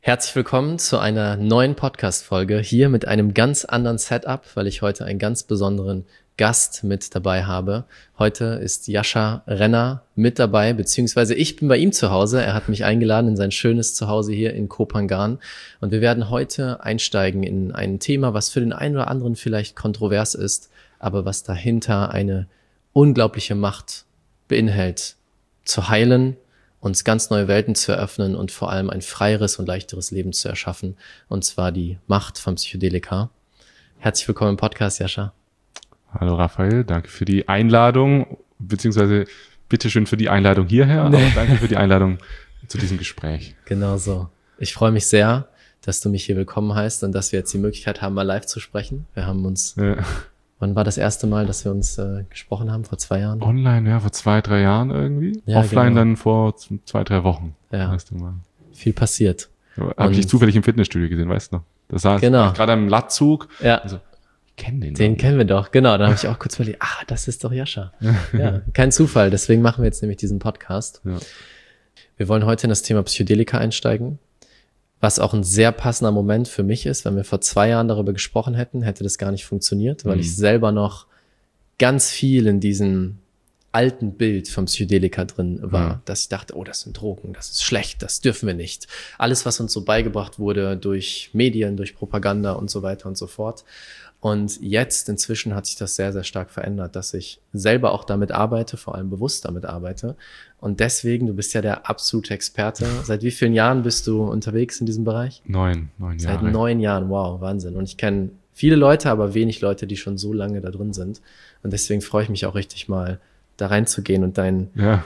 Herzlich willkommen zu einer neuen Podcast-Folge, hier mit einem ganz anderen Setup, weil ich heute einen ganz besonderen Gast mit dabei habe. Heute ist Jascha Renner mit dabei, beziehungsweise ich bin bei ihm zu Hause. Er hat mich eingeladen in sein schönes Zuhause hier in Koh Phangan. Und wir werden heute einsteigen in ein Thema, was für den einen oder anderen vielleicht kontrovers ist, aber was dahinter eine unglaubliche Macht beinhaltet, zu heilen, uns ganz neue Welten zu eröffnen und vor allem ein freieres und leichteres Leben zu erschaffen, und zwar die Macht von Psychedelika. Herzlich willkommen im Podcast, Jascha. Hallo Raphael, danke für die Einladung, beziehungsweise bitteschön für die Einladung hierher, aber danke für die Einladung zu diesem Gespräch. Genau so. Ich freue mich sehr, dass du mich hier willkommen heißt und dass wir jetzt die Möglichkeit haben, mal live zu sprechen. Wir haben uns... Wann war das erste Mal, dass wir uns gesprochen haben? Vor 2 Jahren? Online, ja, vor 2-3 Jahren irgendwie. Ja, Offline genau. Dann vor 2-3 Wochen. Ja, Weißt du mal. viel passiert. Habe ich zufällig im Fitnessstudio gesehen, weißt du? Da saß Genau. gerade am Latzug. Ja, Also, ich kenne den. den kennen wir doch. Genau, da habe ich auch kurz überlegt, das ist doch Jascha. Ja, kein Zufall. Deswegen machen wir jetzt nämlich diesen Podcast. Ja. Wir wollen heute in das Thema Psychedelika einsteigen, was auch ein sehr passender Moment für mich ist. Wenn wir vor 2 Jahren darüber gesprochen hätten, hätte das gar nicht funktioniert, weil ich selber noch ganz viel in diesem alten Bild vom Psychedelika drin war, dass ich dachte, das sind Drogen, das ist schlecht, das dürfen wir nicht. Alles, was uns so beigebracht wurde durch Medien, durch Propaganda und so weiter und so fort. Und jetzt inzwischen hat sich das sehr, sehr stark verändert, dass ich selber auch damit arbeite, vor allem bewusst damit arbeite. Und deswegen, du bist ja der absolute Experte. Seit wie vielen Jahren bist du unterwegs in diesem Bereich? 9 Jahre. Seit 9 Jahren, wow, Wahnsinn. Und ich kenne viele Leute, aber wenig Leute, die schon so lange da drin sind. Und deswegen freue ich mich auch richtig mal, da reinzugehen und dein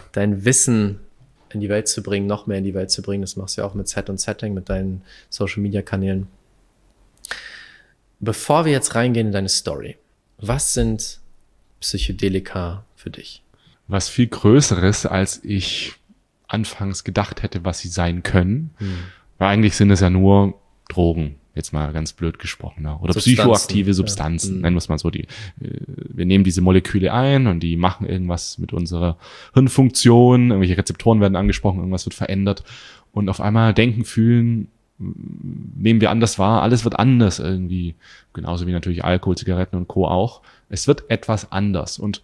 Wissen in die Welt zu bringen, noch mehr in die Welt zu bringen. Das machst du ja auch mit Set und Setting, mit deinen Social-Media-Kanälen. Bevor wir jetzt reingehen in deine Story, was sind Psychedelika für dich? Was viel Größeres, als ich anfangs gedacht hätte, was sie sein können. Weil eigentlich sind es ja nur Drogen, jetzt mal ganz blöd gesprochen. Ne? Oder Substanzen, psychoaktive Substanzen, nennen wir es mal so. Wir nehmen diese Moleküle ein und die machen irgendwas mit unserer Hirnfunktion, irgendwelche Rezeptoren werden angesprochen, irgendwas wird verändert. Und auf einmal denken, fühlen, nehmen wir anders wahr, alles wird anders irgendwie. Genauso wie natürlich Alkohol, Zigaretten und Co. auch. Es wird etwas anders. Und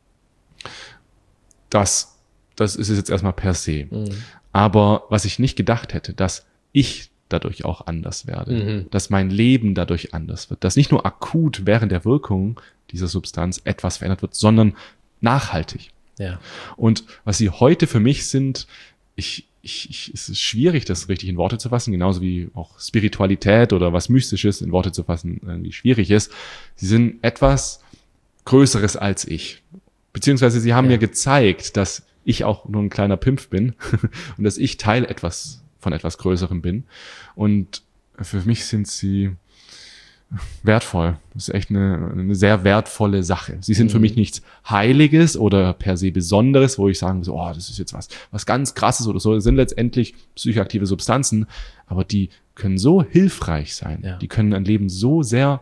das ist es jetzt erstmal per se. Aber was ich nicht gedacht hätte, dass ich dadurch auch anders werde, dass mein Leben dadurch anders wird, dass nicht nur akut während der Wirkung dieser Substanz etwas verändert wird, sondern nachhaltig. Ja. Und was sie heute für mich sind, es ist schwierig, das richtig in Worte zu fassen, genauso wie auch Spiritualität oder was Mystisches in Worte zu fassen irgendwie schwierig ist. Sie sind etwas Größeres als ich. Beziehungsweise sie haben mir gezeigt, dass ich auch nur ein kleiner Pimpf bin und dass ich Teil von etwas Größerem bin. Und für mich sind sie wertvoll. Das ist echt eine sehr wertvolle Sache. Sie sind für mich nichts Heiliges oder per se Besonderes, wo ich sagen muss, das ist jetzt was ganz Krasses oder so. Das sind letztendlich psychoaktive Substanzen, aber die können so hilfreich sein. Ja. Die können ein Leben so sehr,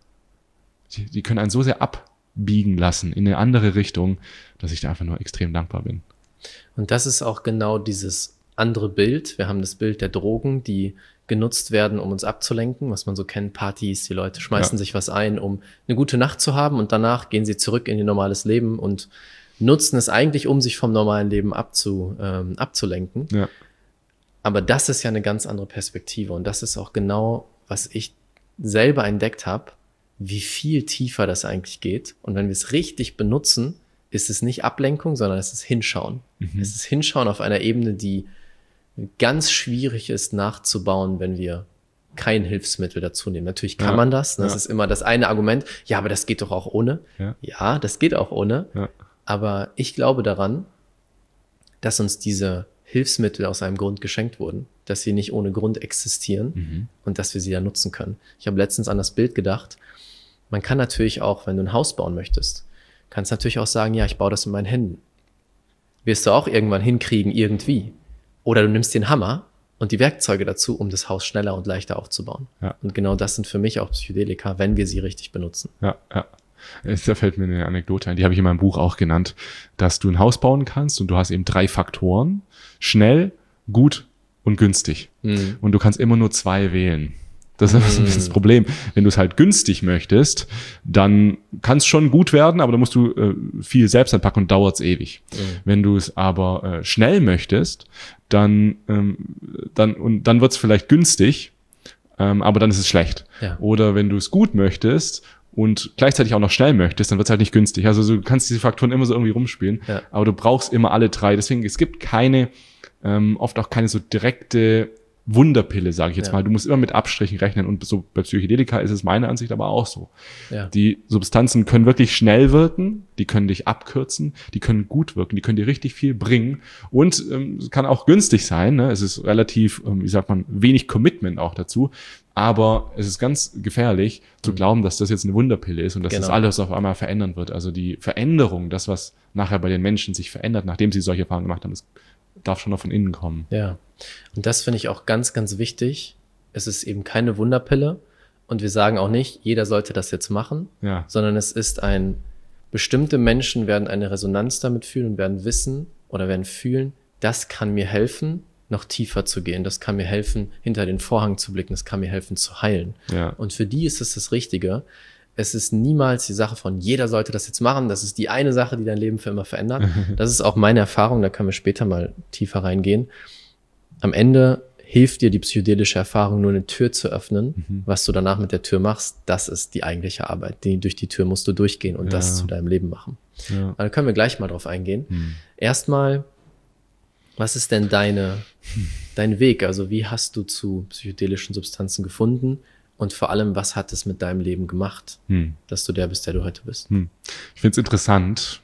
die können einen so sehr abbiegen lassen in eine andere Richtung, dass ich da einfach nur extrem dankbar bin. Und das ist auch genau dieses andere Bild. Wir haben das Bild der Drogen, die genutzt werden, um uns abzulenken, was man so kennt, Partys, die Leute schmeißen sich was ein, um eine gute Nacht zu haben, und danach gehen sie zurück in ihr normales Leben und nutzen es eigentlich, um sich vom normalen Leben abzulenken. Ja. Aber das ist ja eine ganz andere Perspektive, und das ist auch genau, was ich selber entdeckt habe, wie viel tiefer das eigentlich geht. Und wenn wir es richtig benutzen, ist es nicht Ablenkung, sondern es ist Hinschauen. Es ist Hinschauen auf einer Ebene, die ganz schwierig ist nachzubauen, wenn wir kein Hilfsmittel dazu nehmen. Natürlich kann man das. Das ist immer das eine Argument. Ja, aber das geht doch auch ohne. Ja, das geht auch ohne. Ja. Aber ich glaube daran, dass uns diese Hilfsmittel aus einem Grund geschenkt wurden, dass sie nicht ohne Grund existieren und dass wir sie ja nutzen können. Ich habe letztens an das Bild gedacht. Man kann natürlich auch, wenn du ein Haus bauen möchtest, kannst natürlich auch sagen, ja, ich baue das in meinen Händen. Wirst du auch irgendwann hinkriegen, irgendwie. Oder du nimmst den Hammer und die Werkzeuge dazu, um das Haus schneller und leichter aufzubauen. Ja. Und genau das sind für mich auch Psychedelika, wenn wir sie richtig benutzen. Ja. Da fällt mir eine Anekdote ein, die habe ich in meinem Buch auch genannt, dass du ein Haus bauen kannst und du hast eben 3 Faktoren. Schnell, gut und günstig. Und du kannst immer nur 2 wählen. Das ist ein bisschen das Problem. Wenn du es halt günstig möchtest, dann kann es schon gut werden, aber da musst du viel selbst anpacken und dauert es ewig. Wenn du es aber schnell möchtest, dann wird es vielleicht günstig, aber dann ist es schlecht. Ja. Oder wenn du es gut möchtest und gleichzeitig auch noch schnell möchtest, dann wird es halt nicht günstig. Also du kannst diese Faktoren immer so irgendwie rumspielen, aber du brauchst immer alle 3. Deswegen, es gibt oft auch keine so direkte Wunderpille, sage ich jetzt mal. Du musst immer mit Abstrichen rechnen und so bei Psychedelika ist es meiner Ansicht aber auch so. Ja. Die Substanzen können wirklich schnell wirken, die können dich abkürzen, die können gut wirken, die können dir richtig viel bringen und es kann auch günstig sein. Ne? Es ist relativ, wenig Commitment auch dazu, aber es ist ganz gefährlich zu glauben, dass das jetzt eine Wunderpille ist und dass das alles auf einmal verändern wird. Also die Veränderung, das, was nachher bei den Menschen sich verändert, nachdem sie solche Erfahrungen gemacht haben, das darf schon noch von innen kommen. Ja, und das finde ich auch ganz, ganz wichtig. Es ist eben keine Wunderpille und wir sagen auch nicht, jeder sollte das jetzt machen, sondern es ist bestimmte Menschen werden eine Resonanz damit fühlen und werden wissen oder werden fühlen, das kann mir helfen, noch tiefer zu gehen, das kann mir helfen, hinter den Vorhang zu blicken, das kann mir helfen zu heilen. Ja. Und für die ist es das Richtige. Es ist niemals die Sache von, jeder sollte das jetzt machen. Das ist die eine Sache, die dein Leben für immer verändert. Das ist auch meine Erfahrung, da können wir später mal tiefer reingehen. Am Ende hilft dir die psychedelische Erfahrung nur eine Tür zu öffnen. Was du danach mit der Tür machst, das ist die eigentliche Arbeit. Durch die Tür musst du durchgehen und das zu deinem Leben machen. Ja. Da können wir gleich mal drauf eingehen. Erstmal, was ist denn dein Weg? Also wie hast du zu psychedelischen Substanzen gefunden? Und vor allem, was hat es mit deinem Leben gemacht, dass du der bist, der du heute bist? Ich finde es interessant,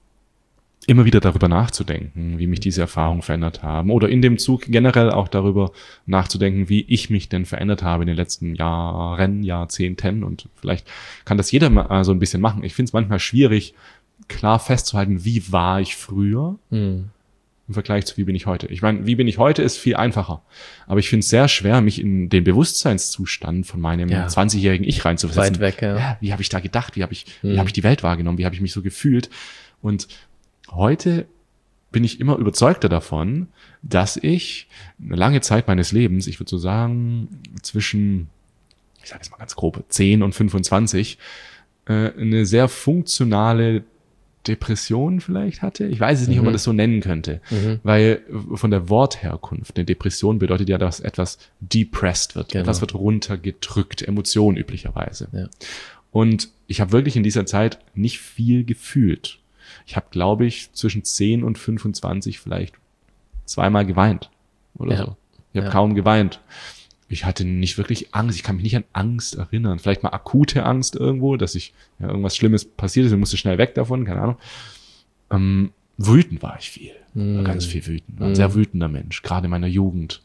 immer wieder darüber nachzudenken, wie mich diese Erfahrungen verändert haben. Oder in dem Zug generell auch darüber nachzudenken, wie ich mich denn verändert habe in den letzten Jahren, Jahrzehnten. Und vielleicht kann das jeder mal so ein bisschen machen. Ich finde es manchmal schwierig, klar festzuhalten, wie war ich früher im Vergleich zu wie bin ich heute. Ich meine, wie bin ich heute ist viel einfacher. Aber ich finde es sehr schwer, mich in den Bewusstseinszustand von meinem 20-jährigen Ich reinzuversetzen. Weit weg, Wie habe ich da gedacht? Wie habe ich die Welt wahrgenommen? Wie habe ich mich so gefühlt? Und heute bin ich immer überzeugter davon, dass ich eine lange Zeit meines Lebens, ich würde so sagen, zwischen, ich sage jetzt mal ganz grob, 10 und 25, eine sehr funktionale Depression vielleicht hatte. Ich weiß es nicht, ob man das so nennen könnte, weil von der Wortherkunft, eine Depression bedeutet ja, dass etwas depressed wird. Etwas wird runtergedrückt, Emotionen üblicherweise. Ja. Und ich habe wirklich in dieser Zeit nicht viel gefühlt. Ich habe, glaube ich, zwischen 10 und 25 vielleicht 2-mal geweint oder so. Ich habe kaum geweint. Ich hatte nicht wirklich Angst. Ich kann mich nicht an Angst erinnern. Vielleicht mal akute Angst irgendwo, dass irgendwas Schlimmes passiert ist und musste schnell weg davon, keine Ahnung. Wütend war ich viel. War ganz viel wütend. War ein sehr wütender Mensch, gerade in meiner Jugend.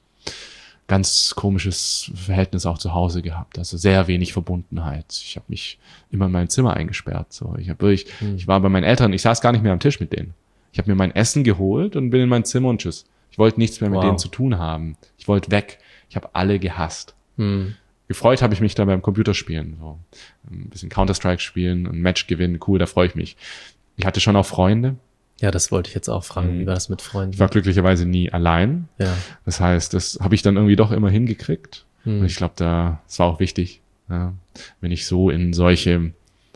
Ganz komisches Verhältnis auch zu Hause gehabt. Also sehr wenig Verbundenheit. Ich habe mich immer in mein Zimmer eingesperrt. So, ich war bei meinen Eltern, ich saß gar nicht mehr am Tisch mit denen. Ich habe mir mein Essen geholt und bin in mein Zimmer und tschüss. Ich wollte nichts mehr mit denen zu tun haben. Ich wollte weg. Ich habe alle gehasst. Gefreut habe ich mich da beim Computerspielen. So. Ein bisschen Counter-Strike spielen, ein Match gewinnen, cool, da freue ich mich. Ich hatte schon auch Freunde. Ja, das wollte ich jetzt auch fragen. Wie war das mit Freunden? Ich war glücklicherweise nie allein. Ja. Das heißt, das habe ich dann irgendwie doch immer hingekriegt. Und ich glaube, das war auch wichtig, wenn ich so in solche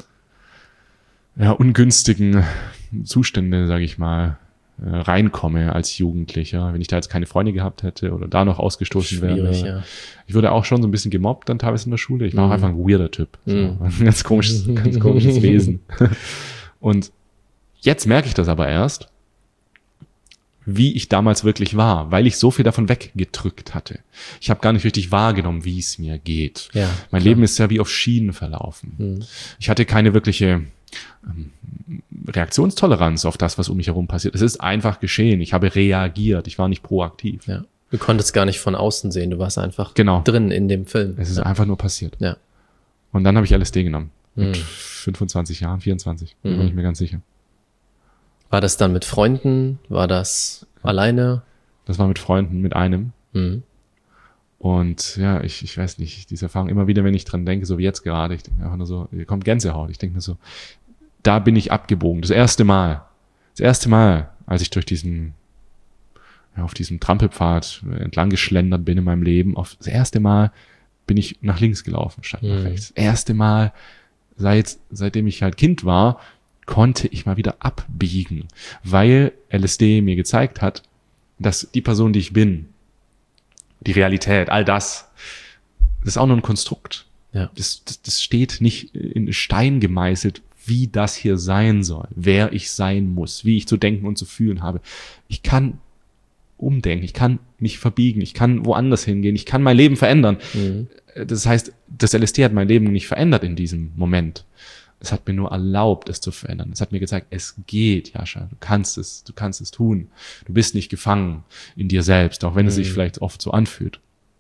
ungünstigen Zustände, sage ich mal, reinkomme als Jugendlicher, wenn ich da jetzt keine Freunde gehabt hätte oder da noch ausgestoßen wäre. Ja. Ich wurde auch schon so ein bisschen gemobbt dann teilweise in der Schule. Ich war auch einfach ein weirder Typ. So. Ein ganz komisches Wesen. Und jetzt merke ich das aber erst, wie ich damals wirklich war, weil ich so viel davon weggedrückt hatte. Ich habe gar nicht richtig wahrgenommen, wie es mir geht. Ja, mein Leben ist ja wie auf Schienen verlaufen. Ich hatte keine wirkliche Reaktionstoleranz auf das, was um mich herum passiert. Es ist einfach geschehen. Ich habe reagiert. Ich war nicht proaktiv. Ja. Du konntest gar nicht von außen sehen. Du warst einfach drin in dem Film. Es ist einfach nur passiert. Ja. Und dann habe ich LSD genommen. Mit 25 Jahren, 24. Bin ich mir ganz sicher. War das dann mit Freunden? War das alleine? Das war mit Freunden, mit einem. Und ja, ich weiß nicht, diese Erfahrung immer wieder, wenn ich dran denke, so wie jetzt gerade, ich denke einfach nur so, hier kommt Gänsehaut. Ich denke nur so, da bin ich abgebogen. Das erste Mal, als ich durch diesen auf diesem Trampelpfad entlang geschlendert bin in meinem Leben, das erste Mal bin ich nach links gelaufen statt nach rechts. Das erste Mal, seitdem ich halt Kind war, konnte ich mal wieder abbiegen, weil LSD mir gezeigt hat, dass die Person, die ich bin, die Realität, all das ist auch nur ein Konstrukt. Ja. Das steht nicht in Stein gemeißelt, wie das hier sein soll, wer ich sein muss, wie ich zu denken und zu fühlen habe. Ich kann umdenken, ich kann mich verbiegen, ich kann woanders hingehen, ich kann mein Leben verändern. Das heißt, das LSD hat mein Leben nicht verändert in diesem Moment. Es hat mir nur erlaubt, es zu verändern. Es hat mir gezeigt, es geht, Jascha, du kannst es tun. Du bist nicht gefangen in dir selbst, auch wenn es sich vielleicht oft so anfühlt.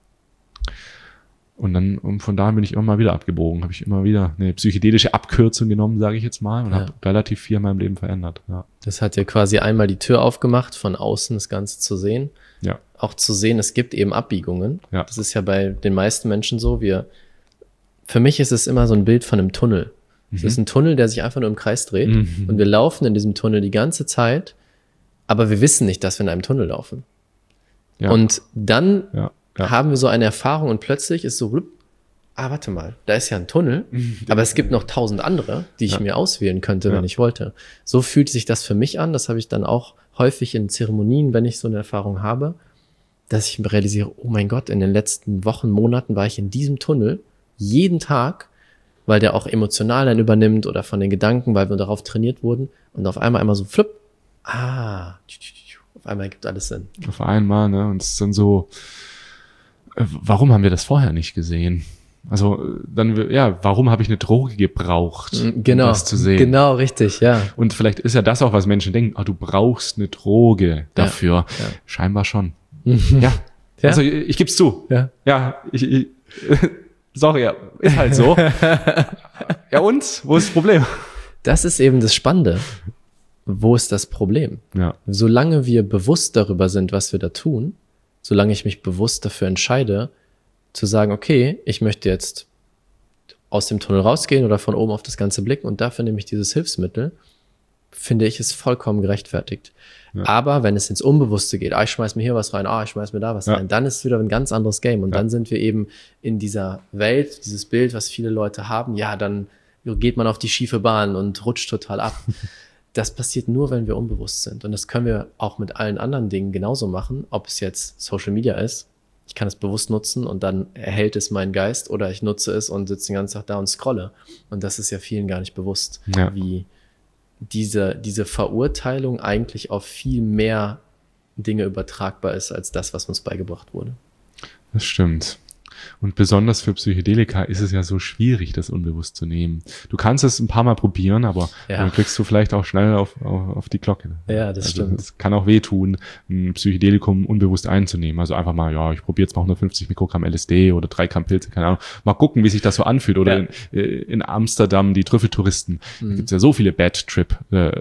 Und von da bin ich immer mal wieder abgebogen, habe ich immer wieder eine psychedelische Abkürzung genommen, sage ich jetzt mal, und habe relativ viel in meinem Leben verändert. Ja. Das hat dir quasi einmal die Tür aufgemacht, von außen das Ganze zu sehen. Ja. Auch zu sehen, es gibt eben Abbiegungen. Ja. Das ist ja bei den meisten Menschen so. Für mich ist es immer so ein Bild von einem Tunnel. Es ist ein Tunnel, der sich einfach nur im Kreis dreht. Und wir laufen in diesem Tunnel die ganze Zeit, aber wir wissen nicht, dass wir in einem Tunnel laufen. Ja. Und dann Ja. haben wir so eine Erfahrung und plötzlich ist so, warte mal, da ist ja ein Tunnel, aber es gibt noch 1000 andere, die ich mir auswählen könnte, wenn ich wollte. So fühlt sich das für mich an. Das habe ich dann auch häufig in Zeremonien, wenn ich so eine Erfahrung habe, dass ich realisiere, oh mein Gott, in den letzten Wochen, Monaten war ich in diesem Tunnel jeden Tag, weil der auch emotional dann übernimmt oder von den Gedanken, weil wir darauf trainiert wurden und auf einmal so auf einmal gibt alles Sinn. Auf einmal, ne, und es ist dann so, warum haben wir das vorher nicht gesehen? Also dann, warum habe ich eine Droge gebraucht, um das zu sehen? Genau, richtig, ja. Und vielleicht ist ja das auch, was Menschen denken, du brauchst eine Droge dafür. Ja. Scheinbar schon. Ja. Also ich gebe es zu. Ja, sorry, ist halt so. Ja und? Wo ist das Problem? Das ist eben das Spannende. Wo ist das Problem? Ja. Solange wir bewusst darüber sind, was wir da tun, solange ich mich bewusst dafür entscheide, zu sagen, okay, ich möchte jetzt aus dem Tunnel rausgehen oder von oben auf das Ganze blicken und dafür nehme ich dieses Hilfsmittel, finde ich es vollkommen gerechtfertigt. Ja. Aber wenn es ins Unbewusste geht, ich schmeiß mir hier was rein, ich schmeiß mir da was rein, dann ist es wieder ein ganz anderes Game. Und dann sind wir eben in dieser Welt, dieses Bild, was viele Leute haben, dann geht man auf die schiefe Bahn und rutscht total ab. Das passiert nur, wenn wir unbewusst sind. Und das können wir auch mit allen anderen Dingen genauso machen, ob es jetzt Social Media ist. Ich kann es bewusst nutzen und dann erhält es meinen Geist, oder ich nutze es und sitze den ganzen Tag da und scrolle. Und das ist ja vielen gar nicht bewusst, wie diese Verurteilung eigentlich auf viel mehr Dinge übertragbar ist, als das, was uns beigebracht wurde. Das stimmt. Und besonders für Psychedelika ist es ja so schwierig, das unbewusst zu nehmen. Du kannst es ein paar Mal probieren, aber dann kriegst du vielleicht auch schnell auf die Glocke. Ja, das stimmt. Es kann auch wehtun, ein Psychedelikum unbewusst einzunehmen. Also einfach mal, ich probiere jetzt mal 150 Mikrogramm LSD oder 3 Gramm Pilze, keine Ahnung. Mal gucken, wie sich das so anfühlt. Oder in Amsterdam, die Trüffeltouristen. Da gibt es ja so viele Bad Trip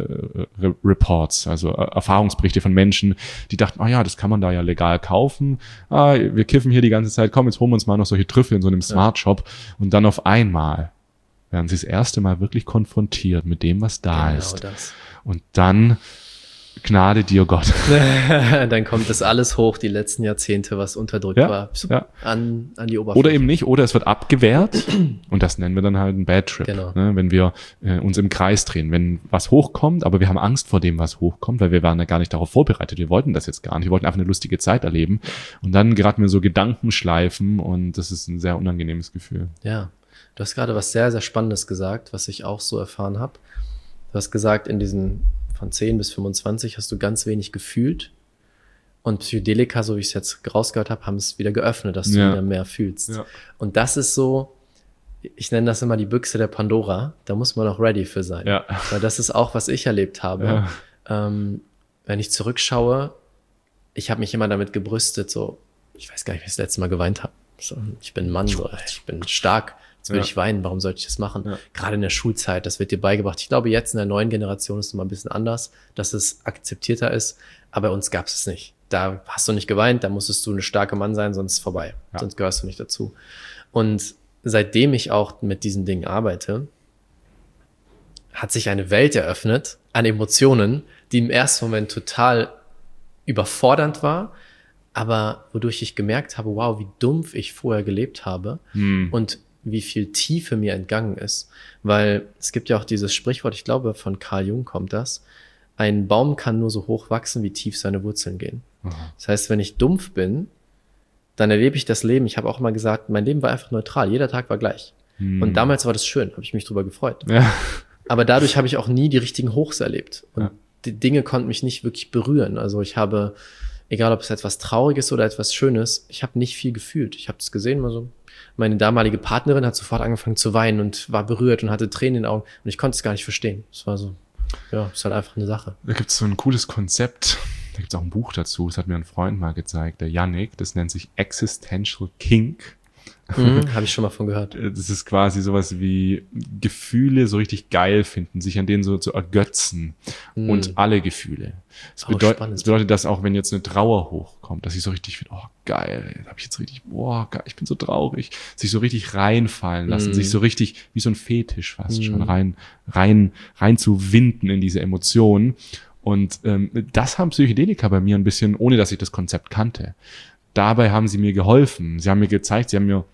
Reports, also Erfahrungsberichte von Menschen, die dachten, das kann man da ja legal kaufen. Wir kiffen hier die ganze Zeit, komm, jetzt holen wir uns mal noch solche Trüffel in so einem Smart Shop, und dann auf einmal werden sie das erste Mal wirklich konfrontiert mit dem, was da ist. Das. Und dann Gnade dir Gott. Dann kommt das alles hoch, die letzten Jahrzehnte, was unterdrückt war, an die Oberfläche. Oder eben nicht, oder es wird abgewehrt und das nennen wir dann halt einen Bad Trip. Genau. Ne? Wenn wir uns im Kreis drehen, wenn was hochkommt, aber wir haben Angst vor dem, was hochkommt, weil wir waren ja gar nicht darauf vorbereitet, wir wollten das jetzt gar nicht, wir wollten einfach eine lustige Zeit erleben und dann geraten wir so Gedankenschleifen und das ist ein sehr unangenehmes Gefühl. Ja, du hast gerade was sehr, sehr Spannendes gesagt, was ich auch so erfahren habe. Du hast gesagt, in diesen von 10 bis 25 hast du ganz wenig gefühlt. Und Psychedelika, so wie ich es jetzt rausgehört habe, haben es wieder geöffnet, dass du wieder mehr fühlst. Ja. Und das ist so, ich nenne das immer die Büchse der Pandora. Da muss man auch ready für sein. Ja. Weil das ist auch, was ich erlebt habe. Ja. Wenn ich zurückschaue, ich habe mich immer damit gebrüstet, so, ich weiß gar nicht, wie ich das letzte Mal geweint habe. So, ich bin ein Mann, so, ich bin stark. Jetzt will ich weinen, warum sollte ich das machen? Ja. Gerade in der Schulzeit, das wird dir beigebracht. Ich glaube, jetzt in der neuen Generation ist es mal ein bisschen anders, dass es akzeptierter ist, aber bei uns gab es nicht. Da hast du nicht geweint, da musstest du ein starker Mann sein, sonst ist es vorbei. Ja. Sonst gehörst du nicht dazu. Und seitdem ich auch mit diesen Dingen arbeite, hat sich eine Welt eröffnet an Emotionen, die im ersten Moment total überfordernd war, aber wodurch ich gemerkt habe, wow, wie dumpf ich vorher gelebt habe und wie viel Tiefe mir entgangen ist. Weil es gibt ja auch dieses Sprichwort, ich glaube, von Carl Jung kommt das, ein Baum kann nur so hoch wachsen, wie tief seine Wurzeln gehen. Aha. Das heißt, wenn ich dumpf bin, dann erlebe ich das Leben. Ich habe auch immer gesagt, mein Leben war einfach neutral. Jeder Tag war gleich. Und damals war das schön, habe ich mich drüber gefreut. Ja. Aber dadurch habe ich auch nie die richtigen Hochs erlebt. Und die Dinge konnten mich nicht wirklich berühren. Also ich habe, egal ob es etwas Trauriges oder etwas Schönes, ich habe nicht viel gefühlt. Ich habe das gesehen, also meine damalige Partnerin hat sofort angefangen zu weinen und war berührt und hatte Tränen in den Augen. Und ich konnte es gar nicht verstehen. Es war so, ja, ist halt einfach eine Sache. Da gibt es so ein cooles Konzept, da gibt es auch ein Buch dazu, das hat mir ein Freund mal gezeigt, der Yannick, das nennt sich Existential Kink. Habe ich schon mal von gehört. Das ist quasi sowas wie Gefühle so richtig geil finden, sich an denen so zu ergötzen und alle Gefühle. Das bedeutet, dass auch wenn jetzt eine Trauer hochkommt, dass ich so richtig finde, oh geil, da habe ich jetzt richtig, boah, geil, ich bin so traurig, sich so richtig reinfallen lassen, sich so richtig wie so ein Fetisch fast schon rein zu winden in diese Emotionen. Und das haben Psychedelika bei mir ein bisschen, ohne dass ich das Konzept kannte. Dabei haben sie mir geholfen. Sie haben mir gezeigt, sie haben mir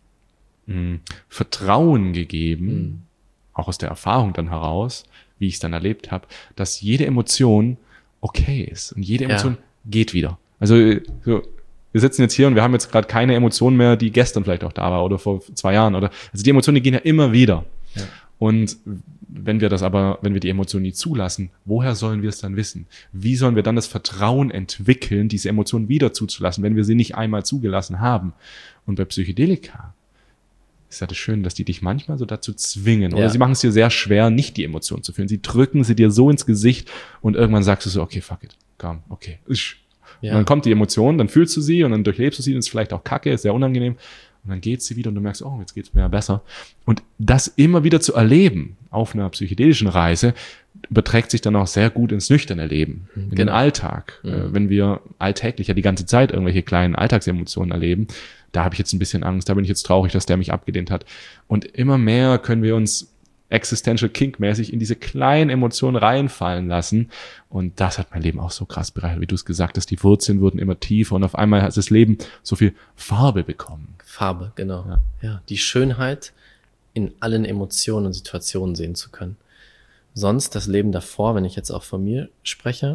Vertrauen gegeben, auch aus der Erfahrung dann heraus, wie ich es dann erlebt habe, dass jede Emotion okay ist und jede Emotion geht wieder. Also so, wir sitzen jetzt hier und wir haben jetzt gerade keine Emotion mehr, die gestern vielleicht auch da war oder vor 2 Jahren. Also die Emotionen, die gehen ja immer wieder. Ja. Und wenn wir die Emotionen nie zulassen, woher sollen wir es dann wissen? Wie sollen wir dann das Vertrauen entwickeln, diese Emotionen wieder zuzulassen, wenn wir sie nicht einmal zugelassen haben? Und bei Psychedelika ist ja das Schöne, dass die dich manchmal so dazu zwingen. Oder sie machen es dir sehr schwer, nicht die Emotionen zu fühlen. Sie drücken sie dir so ins Gesicht und irgendwann sagst du so, okay, fuck it, komm, okay. Ja. Und dann kommt die Emotion, dann fühlst du sie und dann durchlebst du sie und ist vielleicht auch kacke, ist sehr unangenehm. Und dann geht sie wieder und du merkst, oh, jetzt geht's mir ja besser. Und das immer wieder zu erleben auf einer psychedelischen Reise überträgt sich dann auch sehr gut ins nüchterne Leben, in den Alltag. Wenn wir alltäglich ja die ganze Zeit irgendwelche kleinen Alltagsemotionen erleben, da habe ich jetzt ein bisschen Angst, da bin ich jetzt traurig, dass der mich abgelehnt hat. Und immer mehr können wir uns Existential Kink-mäßig in diese kleinen Emotionen reinfallen lassen. Und das hat mein Leben auch so krass bereichert, wie du es gesagt hast. Die Wurzeln wurden immer tiefer und auf einmal hat das Leben so viel Farbe bekommen. Farbe, genau. Ja, die Schönheit in allen Emotionen und Situationen sehen zu können. Sonst das Leben davor, wenn ich jetzt auch von mir spreche,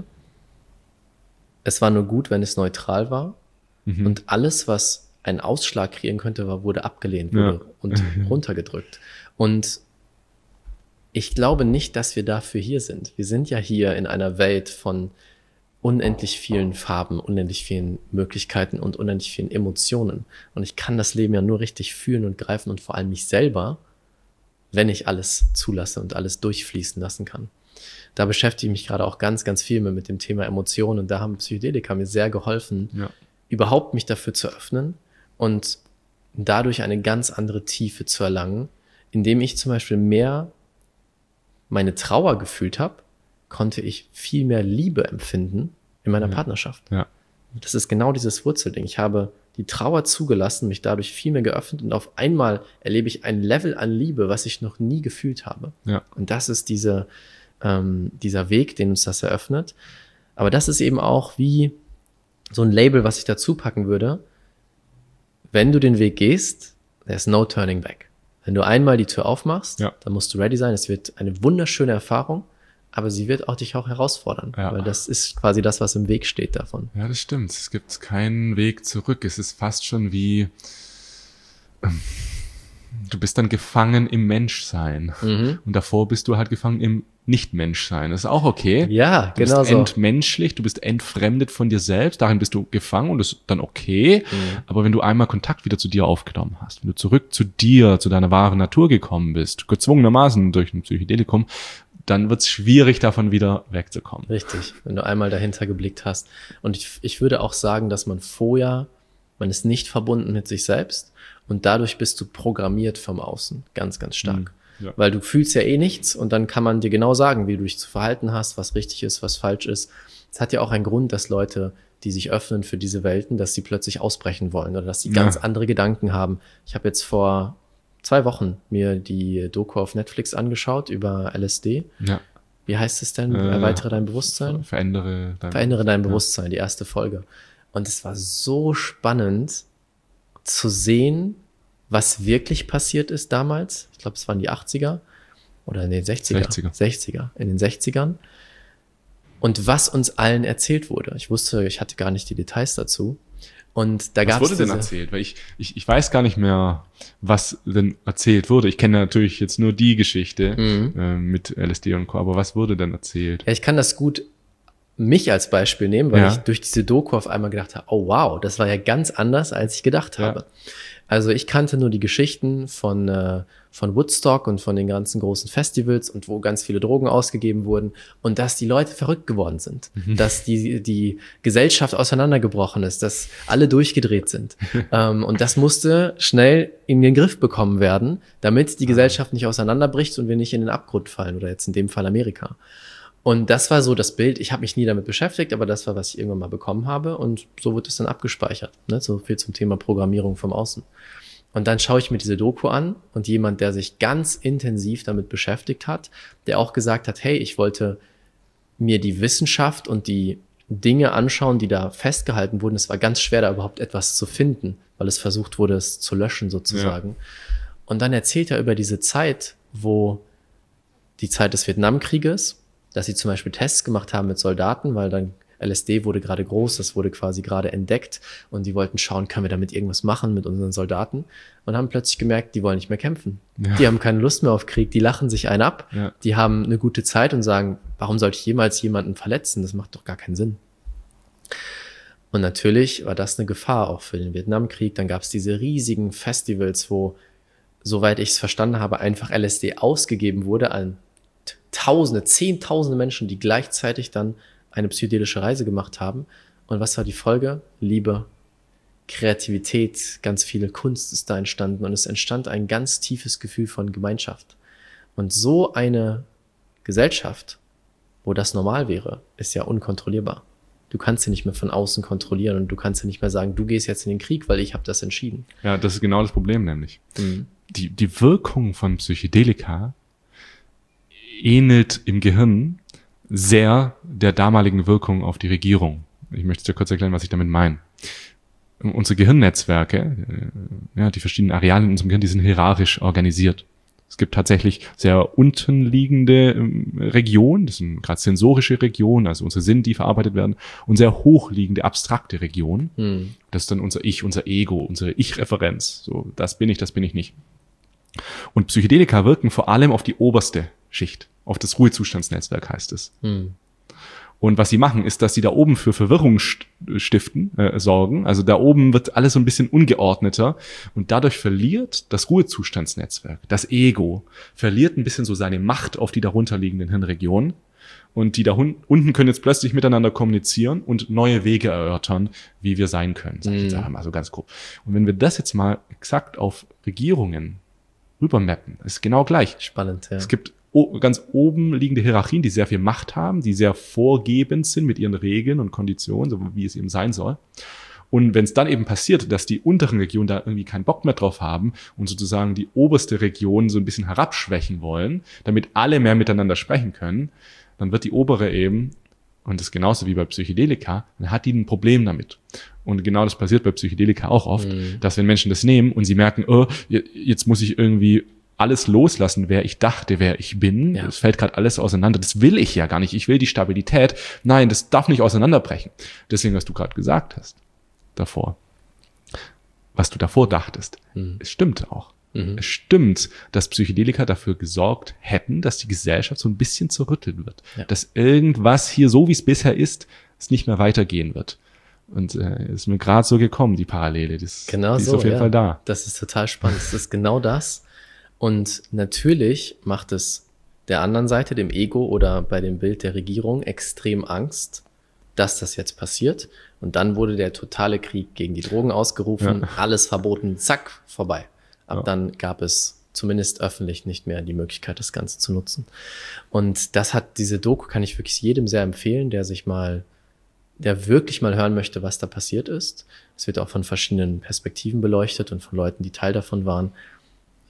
es war nur gut, wenn es neutral war. Und alles, was einen Ausschlag kreieren könnte, wurde abgelehnt und runtergedrückt. Und ich glaube nicht, dass wir dafür hier sind. Wir sind ja hier in einer Welt von unendlich vielen Farben, unendlich vielen Möglichkeiten und unendlich vielen Emotionen. Und ich kann das Leben ja nur richtig fühlen und greifen und vor allem mich selber, wenn ich alles zulasse und alles durchfließen lassen kann. Da beschäftige ich mich gerade auch ganz, ganz viel mit dem Thema Emotionen und da haben Psychedelika mir sehr geholfen, überhaupt mich dafür zu öffnen und dadurch eine ganz andere Tiefe zu erlangen, indem ich zum Beispiel mehr meine Trauer gefühlt habe, konnte ich viel mehr Liebe empfinden in meiner Partnerschaft. Ja. Das ist genau dieses Wurzelding. Ich habe die Trauer zugelassen, mich dadurch viel mehr geöffnet und auf einmal erlebe ich ein Level an Liebe, was ich noch nie gefühlt habe. Ja. Und das ist dieser Weg, den uns das eröffnet. Aber das ist eben auch wie so ein Label, was ich dazu packen würde. Wenn du den Weg gehst, there's no turning back. Wenn du einmal die Tür aufmachst, dann musst du ready sein. Es wird eine wunderschöne Erfahrung, aber sie wird dich auch herausfordern, weil das ist quasi das, was im Weg steht davon. Ja, das stimmt. Es gibt keinen Weg zurück. Es ist fast schon wie, du bist dann gefangen im Menschsein. Und davor bist du halt gefangen im Nicht-Menschsein. Das ist auch okay. Ja, genau so. Du bist entmenschlich, du bist entfremdet von dir selbst, darin bist du gefangen und das ist dann okay. Aber wenn du einmal Kontakt wieder zu dir aufgenommen hast, wenn du zurück zu dir, zu deiner wahren Natur gekommen bist, gezwungenermaßen durch ein Psychedelikum, dann wird es schwierig, davon wieder wegzukommen. Richtig, wenn du einmal dahinter geblickt hast. Und ich würde auch sagen, dass man ist nicht verbunden mit sich selbst und dadurch bist du programmiert vom Außen, ganz, ganz stark. Ja. Weil du fühlst ja eh nichts und dann kann man dir genau sagen, wie du dich zu verhalten hast, was richtig ist, was falsch ist. Es hat ja auch einen Grund, dass Leute, die sich öffnen für diese Welten, dass sie plötzlich ausbrechen wollen oder dass sie ganz andere Gedanken haben. Ich habe jetzt vor 2 Wochen mir die Doku auf Netflix angeschaut über LSD Wie heißt es denn? Erweitere dein Bewusstsein? Verändere dein Bewusstsein, die erste Folge. Und es war so spannend zu sehen, was wirklich passiert ist damals. Ich glaube, es waren die 80er oder in den 60er. In den 60ern. Und was uns allen erzählt wurde. Ich hatte gar nicht die Details dazu. Und da gab es. Was wurde denn erzählt? Weil ich weiß gar nicht mehr, was denn erzählt wurde. Ich kenne natürlich jetzt nur die Geschichte mit LSD und Co. Aber was wurde denn erzählt? Ja, ich kann das gut mich als Beispiel nehmen, weil ich durch diese Doku auf einmal gedacht habe, oh wow, das war ja ganz anders, als ich gedacht habe. Also ich kannte nur die Geschichten von Woodstock und von den ganzen großen Festivals und wo ganz viele Drogen ausgegeben wurden und dass die Leute verrückt geworden sind, dass die Gesellschaft auseinandergebrochen ist, dass alle durchgedreht sind. Und das musste schnell in den Griff bekommen werden, damit die Gesellschaft nicht auseinanderbricht und wir nicht in den Abgrund fallen oder jetzt in dem Fall Amerika. Und das war so das Bild. Ich habe mich nie damit beschäftigt, aber das war, was ich irgendwann mal bekommen habe. Und so wird es dann abgespeichert. Ne? So viel zum Thema Programmierung vom Außen. Und dann schaue ich mir diese Doku an und jemand, der sich ganz intensiv damit beschäftigt hat, der auch gesagt hat, hey, ich wollte mir die Wissenschaft und die Dinge anschauen, die da festgehalten wurden. Es war ganz schwer, da überhaupt etwas zu finden, weil es versucht wurde, es zu löschen sozusagen. Ja. Und dann erzählt er über diese Zeit, die Zeit des Vietnamkrieges, dass sie zum Beispiel Tests gemacht haben mit Soldaten, weil dann LSD wurde gerade groß, das wurde quasi gerade entdeckt und die wollten schauen, können wir damit irgendwas machen mit unseren Soldaten und haben plötzlich gemerkt, die wollen nicht mehr kämpfen. Ja. Die haben keine Lust mehr auf Krieg, die lachen sich einen ab, die haben eine gute Zeit und sagen, warum sollte ich jemals jemanden verletzen? Das macht doch gar keinen Sinn. Und natürlich war das eine Gefahr auch für den Vietnamkrieg. Dann gab es diese riesigen Festivals, wo, soweit ich es verstanden habe, einfach LSD ausgegeben wurde an Tausende, Zehntausende Menschen, die gleichzeitig dann eine psychedelische Reise gemacht haben. Und was war die Folge? Liebe, Kreativität, ganz viel Kunst ist da entstanden und es entstand ein ganz tiefes Gefühl von Gemeinschaft. Und so eine Gesellschaft, wo das normal wäre, ist ja unkontrollierbar. Du kannst sie nicht mehr von außen kontrollieren und du kannst ja nicht mehr sagen, du gehst jetzt in den Krieg, weil ich habe das entschieden. Ja, das ist genau das Problem nämlich. Die Wirkung von Psychedelika ähnelt im Gehirn sehr der damaligen Wirkung auf die Regierung. Ich möchte dir kurz erklären, was ich damit meine. Unsere Gehirnnetzwerke, die verschiedenen Areale in unserem Gehirn, die sind hierarchisch organisiert. Es gibt tatsächlich sehr untenliegende Regionen, das sind gerade sensorische Regionen, also unsere Sinne, die verarbeitet werden, und sehr hochliegende, abstrakte Regionen. Das ist dann unser Ich, unser Ego, unsere Ich-Referenz. So, das bin ich nicht. Und Psychedelika wirken vor allem auf die oberste Schicht, auf das Ruhezustandsnetzwerk heißt es. Und was sie machen, ist, dass sie da oben für Verwirrung sorgen. Also da oben wird alles so ein bisschen ungeordneter und dadurch verliert das Ruhezustandsnetzwerk, das Ego, verliert ein bisschen so seine Macht auf die darunterliegenden Hirnregionen. Und die da unten können jetzt plötzlich miteinander kommunizieren und neue Wege erörtern, wie wir sein können, sag ich jetzt mal so ganz grob. Und wenn wir das jetzt mal exakt auf Regierungen rübermappen, ist genau gleich. Spannend, ja. Es gibt ganz oben liegende Hierarchien, die sehr viel Macht haben, die sehr vorgebend sind mit ihren Regeln und Konditionen, so wie es eben sein soll. Und wenn es dann eben passiert, dass die unteren Regionen da irgendwie keinen Bock mehr drauf haben und sozusagen die oberste Region so ein bisschen herabschwächen wollen, damit alle mehr miteinander sprechen können, dann wird die obere eben, und das ist genauso wie bei Psychedelika, dann hat die ein Problem damit. Und genau das passiert bei Psychedelika auch oft, dass wenn Menschen das nehmen und sie merken, jetzt muss ich irgendwie alles loslassen, wer ich dachte, wer ich bin. Es fällt gerade alles auseinander. Das will ich ja gar nicht. Ich will die Stabilität. Nein, das darf nicht auseinanderbrechen. Deswegen, was du gerade gesagt hast, davor, was du davor dachtest, es stimmt auch. Es stimmt, dass Psychedelika dafür gesorgt hätten, dass die Gesellschaft so ein bisschen zerrüttet wird. Ja. Dass irgendwas hier, so wie es bisher ist, es nicht mehr weitergehen wird. Und ist mir gerade so gekommen, die Parallele. Die ist auf jeden Fall da. Das ist total spannend. Das ist genau das. Und natürlich macht es der anderen Seite, dem Ego oder bei dem Bild der Regierung, extrem Angst, dass das jetzt passiert. Und dann wurde der totale Krieg gegen die Drogen ausgerufen, alles verboten, zack, vorbei. Ab dann gab es zumindest öffentlich nicht mehr die Möglichkeit, das Ganze zu nutzen. Und das hat diese Doku, kann ich wirklich jedem sehr empfehlen, der wirklich mal hören möchte, was da passiert ist. Es wird auch von verschiedenen Perspektiven beleuchtet und von Leuten, die Teil davon waren.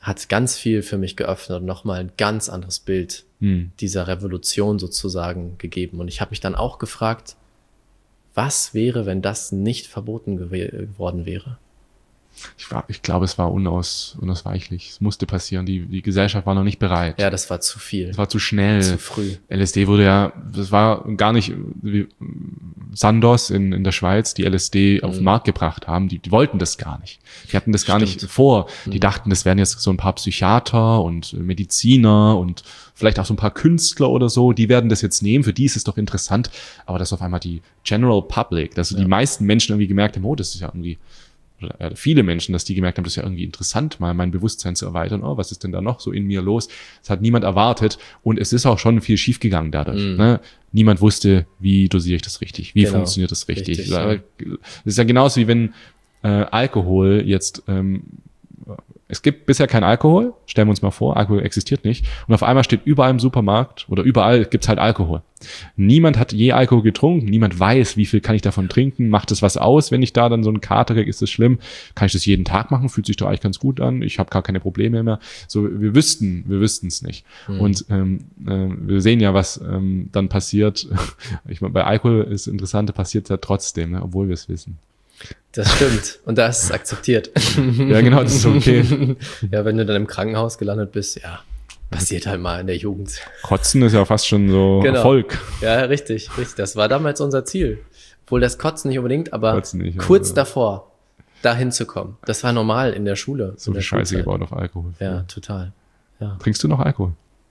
hat ganz viel für mich geöffnet und nochmal ein ganz anderes Bild dieser Revolution sozusagen gegeben. Und ich habe mich dann auch gefragt, was wäre, wenn das nicht verboten geworden wäre? Ich glaube, es war unausweichlich. Es musste passieren. Die Gesellschaft war noch nicht bereit. Ja, das war zu viel. Es war zu schnell. Zu früh. LSD das war gar nicht wie Sandoz in der Schweiz, die LSD auf den Markt gebracht haben. Die wollten das gar nicht. Die hatten das gar nicht vor. Die dachten, das wären jetzt so ein paar Psychiater und Mediziner und vielleicht auch so ein paar Künstler oder so, die werden das jetzt nehmen, für die ist es doch interessant. Aber dass auf einmal die General Public, dass die meisten Menschen irgendwie gemerkt haben, oh, das ist ja irgendwie, oder viele Menschen, dass die gemerkt haben, das ist ja irgendwie interessant, mal mein Bewusstsein zu erweitern. Oh, was ist denn da noch so in mir los? Das hat niemand erwartet und es ist auch schon viel schiefgegangen dadurch. Ne? Niemand wusste, wie dosiere ich das richtig? Wie funktioniert das richtig? Das ist ja genauso wie wenn Alkohol jetzt es gibt bisher kein Alkohol, stellen wir uns mal vor, Alkohol existiert nicht. Und auf einmal steht überall im Supermarkt oder überall gibt's halt Alkohol. Niemand hat je Alkohol getrunken, niemand weiß, wie viel kann ich davon trinken, macht es was aus, wenn ich da dann so einen Kater kriege, ist das schlimm? Kann ich das jeden Tag machen, fühlt sich doch eigentlich ganz gut an, ich habe gar keine Probleme mehr. So, wir wüssten es nicht. Und wir sehen ja, was dann passiert. Ich meine, bei Alkohol ist das Interessante, passiert ja trotzdem, ne, obwohl wir es wissen. Das stimmt. Und da ist es akzeptiert. Ja, genau, das ist okay. Ja, wenn du dann im Krankenhaus gelandet bist, ja, passiert halt mal in der Jugend. Kotzen ist ja fast schon so Erfolg. Ja, richtig. Das war damals unser Ziel. Obwohl das Kotzen nicht unbedingt, aber kurz davor, da hinzukommen. Das war normal in der Schule. So viel Scheiße gebaut auf Alkohol. Ja, total. Ja. Trinkst du noch Alkohol?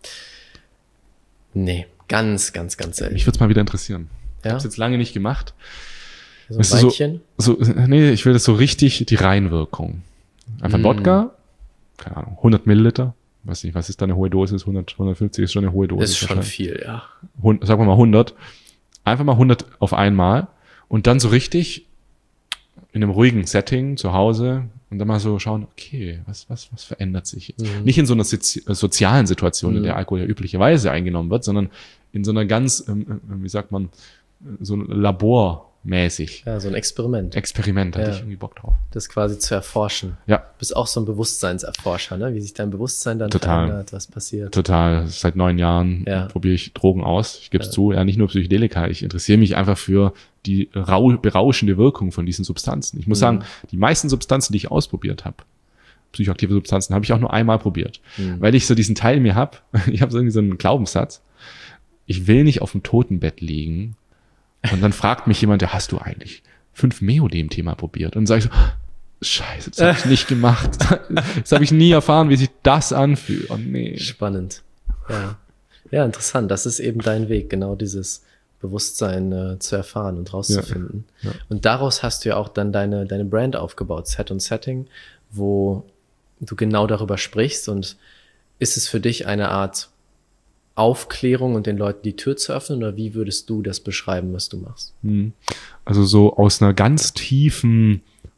Nee, ganz, ganz, ganz selten. Mich würde es mal wieder interessieren. Ja? Ich habe es jetzt lange nicht gemacht. So ein Weinchen? Nee, ich will das so richtig, die Reinwirkung. Einfach Wodka, keine Ahnung, 100 Milliliter. Weiß nicht, was ist da eine hohe Dosis? 150 ist schon eine hohe Dosis. Das ist schon viel, ja. Sagen wir mal 100. Einfach mal 100 auf einmal und dann so richtig in einem ruhigen Setting zu Hause und dann mal so schauen, okay, was verändert sich jetzt? Nicht in so einer sozialen Situation, in der Alkohol ja üblicherweise eingenommen wird, sondern in so einer ganz, wie sagt man, so ein Labormäßig. Ja, so ein Experiment. Da hatte ich irgendwie Bock drauf. Das quasi zu erforschen. Ja. Du bist auch so ein Bewusstseinserforscher, ne? Wie sich dein Bewusstsein dann verändert, was passiert. Total. Seit 9 Jahren probiere ich Drogen aus. Ich gebe es zu, nicht nur Psychedelika. Ich interessiere mich einfach für die berauschende Wirkung von diesen Substanzen. Ich muss sagen, die meisten Substanzen, die ich ausprobiert habe, psychoaktive Substanzen, habe ich auch nur einmal probiert. Weil ich so diesen Teil in mir habe, ich habe so irgendwie so einen Glaubenssatz, ich will nicht auf dem Totenbett liegen. Und dann fragt mich jemand, ja, hast du eigentlich 5 Meo-Dem-Thema probiert? Und dann sage ich so, scheiße, das habe ich nicht gemacht. Das habe ich nie erfahren, wie sich das anfühlt. Oh nee. Spannend. Ja. Ja, interessant. Das ist eben dein Weg, genau dieses Bewusstsein zu erfahren und rauszufinden. Ja. Und daraus hast du ja auch dann deine Brand aufgebaut, Set und Setting, wo du genau darüber sprichst. Und ist es für dich eine Art Aufklärung und den Leuten die Tür zu öffnen, oder wie würdest du das beschreiben, was du machst? Also so aus einer ganz tiefen,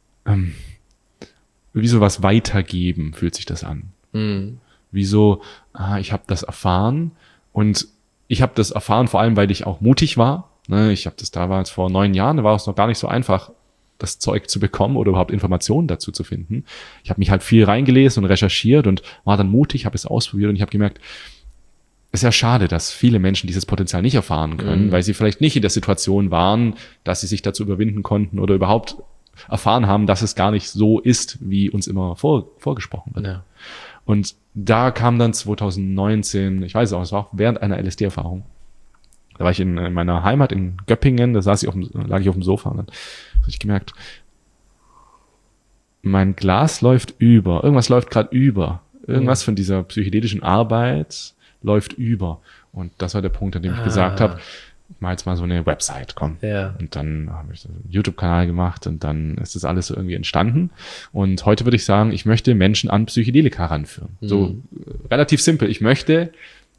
wie so was weitergeben, fühlt sich das an. Wie so, ich habe das erfahren und ich habe das erfahren vor allem, weil ich auch mutig war. Ich habe das damals vor 9 Jahren, da war es noch gar nicht so einfach, das Zeug zu bekommen oder überhaupt Informationen dazu zu finden. Ich habe mich halt viel reingelesen und recherchiert und war dann mutig, habe es ausprobiert und ich habe gemerkt, es ist ja schade, dass viele Menschen dieses Potenzial nicht erfahren können, weil sie vielleicht nicht in der Situation waren, dass sie sich dazu überwinden konnten oder überhaupt erfahren haben, dass es gar nicht so ist, wie uns immer vorgesprochen wird. Ja. Und da kam dann 2019, ich weiß auch, es war auch während einer LSD-Erfahrung. Da war ich in meiner Heimat in Göppingen, da lag ich auf dem Sofa und dann habe ich gemerkt, mein Glas läuft über, irgendwas läuft gerade über, irgendwas von dieser psychedelischen Arbeit läuft über. Und das war der Punkt, an dem ich gesagt habe, ich mache jetzt mal so eine Website, komm. Ja. Und dann habe ich so einen YouTube-Kanal gemacht und dann ist das alles so irgendwie entstanden. Und heute würde ich sagen, ich möchte Menschen an Psychedelika ranführen. So relativ simpel. Ich möchte,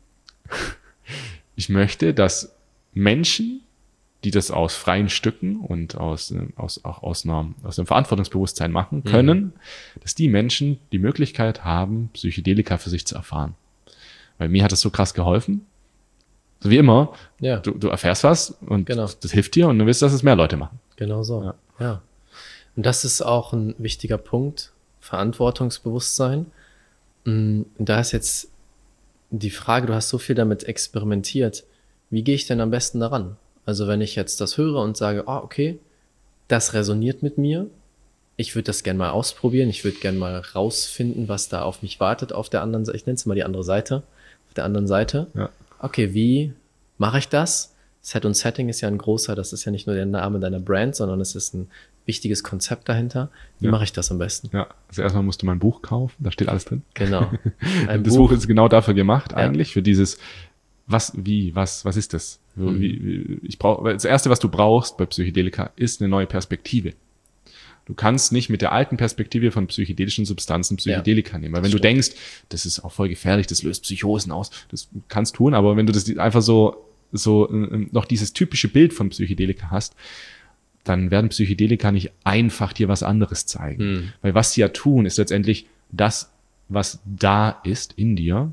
dass Menschen, die das aus freien Stücken und aus einem Verantwortungsbewusstsein machen können, dass die Menschen die Möglichkeit haben, Psychedelika für sich zu erfahren. Weil mir hat das so krass geholfen. So wie immer, du erfährst was und das hilft dir und du willst, dass es mehr Leute machen. Genau so, ja. Und das ist auch ein wichtiger Punkt, Verantwortungsbewusstsein. Da ist jetzt die Frage, du hast so viel damit experimentiert. Wie gehe ich denn am besten daran? Also wenn ich jetzt das höre und sage, okay, das resoniert mit mir, ich würde das gerne mal ausprobieren, ich würde gerne mal rausfinden, was da auf mich wartet auf der anderen Seite, ich nenne es mal die andere Seite, auf der anderen Seite. Ja. Okay, wie mache ich das? Set und Setting ist ja ein großer, das ist ja nicht nur der Name deiner Brand, sondern es ist ein wichtiges Konzept dahinter. Wie mache ich das am besten? Ja, also erstmal musst du mein Buch kaufen, da steht alles drin. Genau. Das Buch ist genau dafür gemacht eigentlich, für dieses, was ist das? Das Erste, was du brauchst bei Psychedelika, ist eine neue Perspektive. Du kannst nicht mit der alten Perspektive von psychedelischen Substanzen Psychedelika nehmen. Weil wenn du denkst, das ist auch voll gefährlich, das löst Psychosen aus, das kannst tun, aber wenn du das einfach so noch dieses typische Bild von Psychedelika hast, dann werden Psychedelika nicht einfach dir was anderes zeigen. Weil was sie ja tun, ist letztendlich das, was da ist in dir,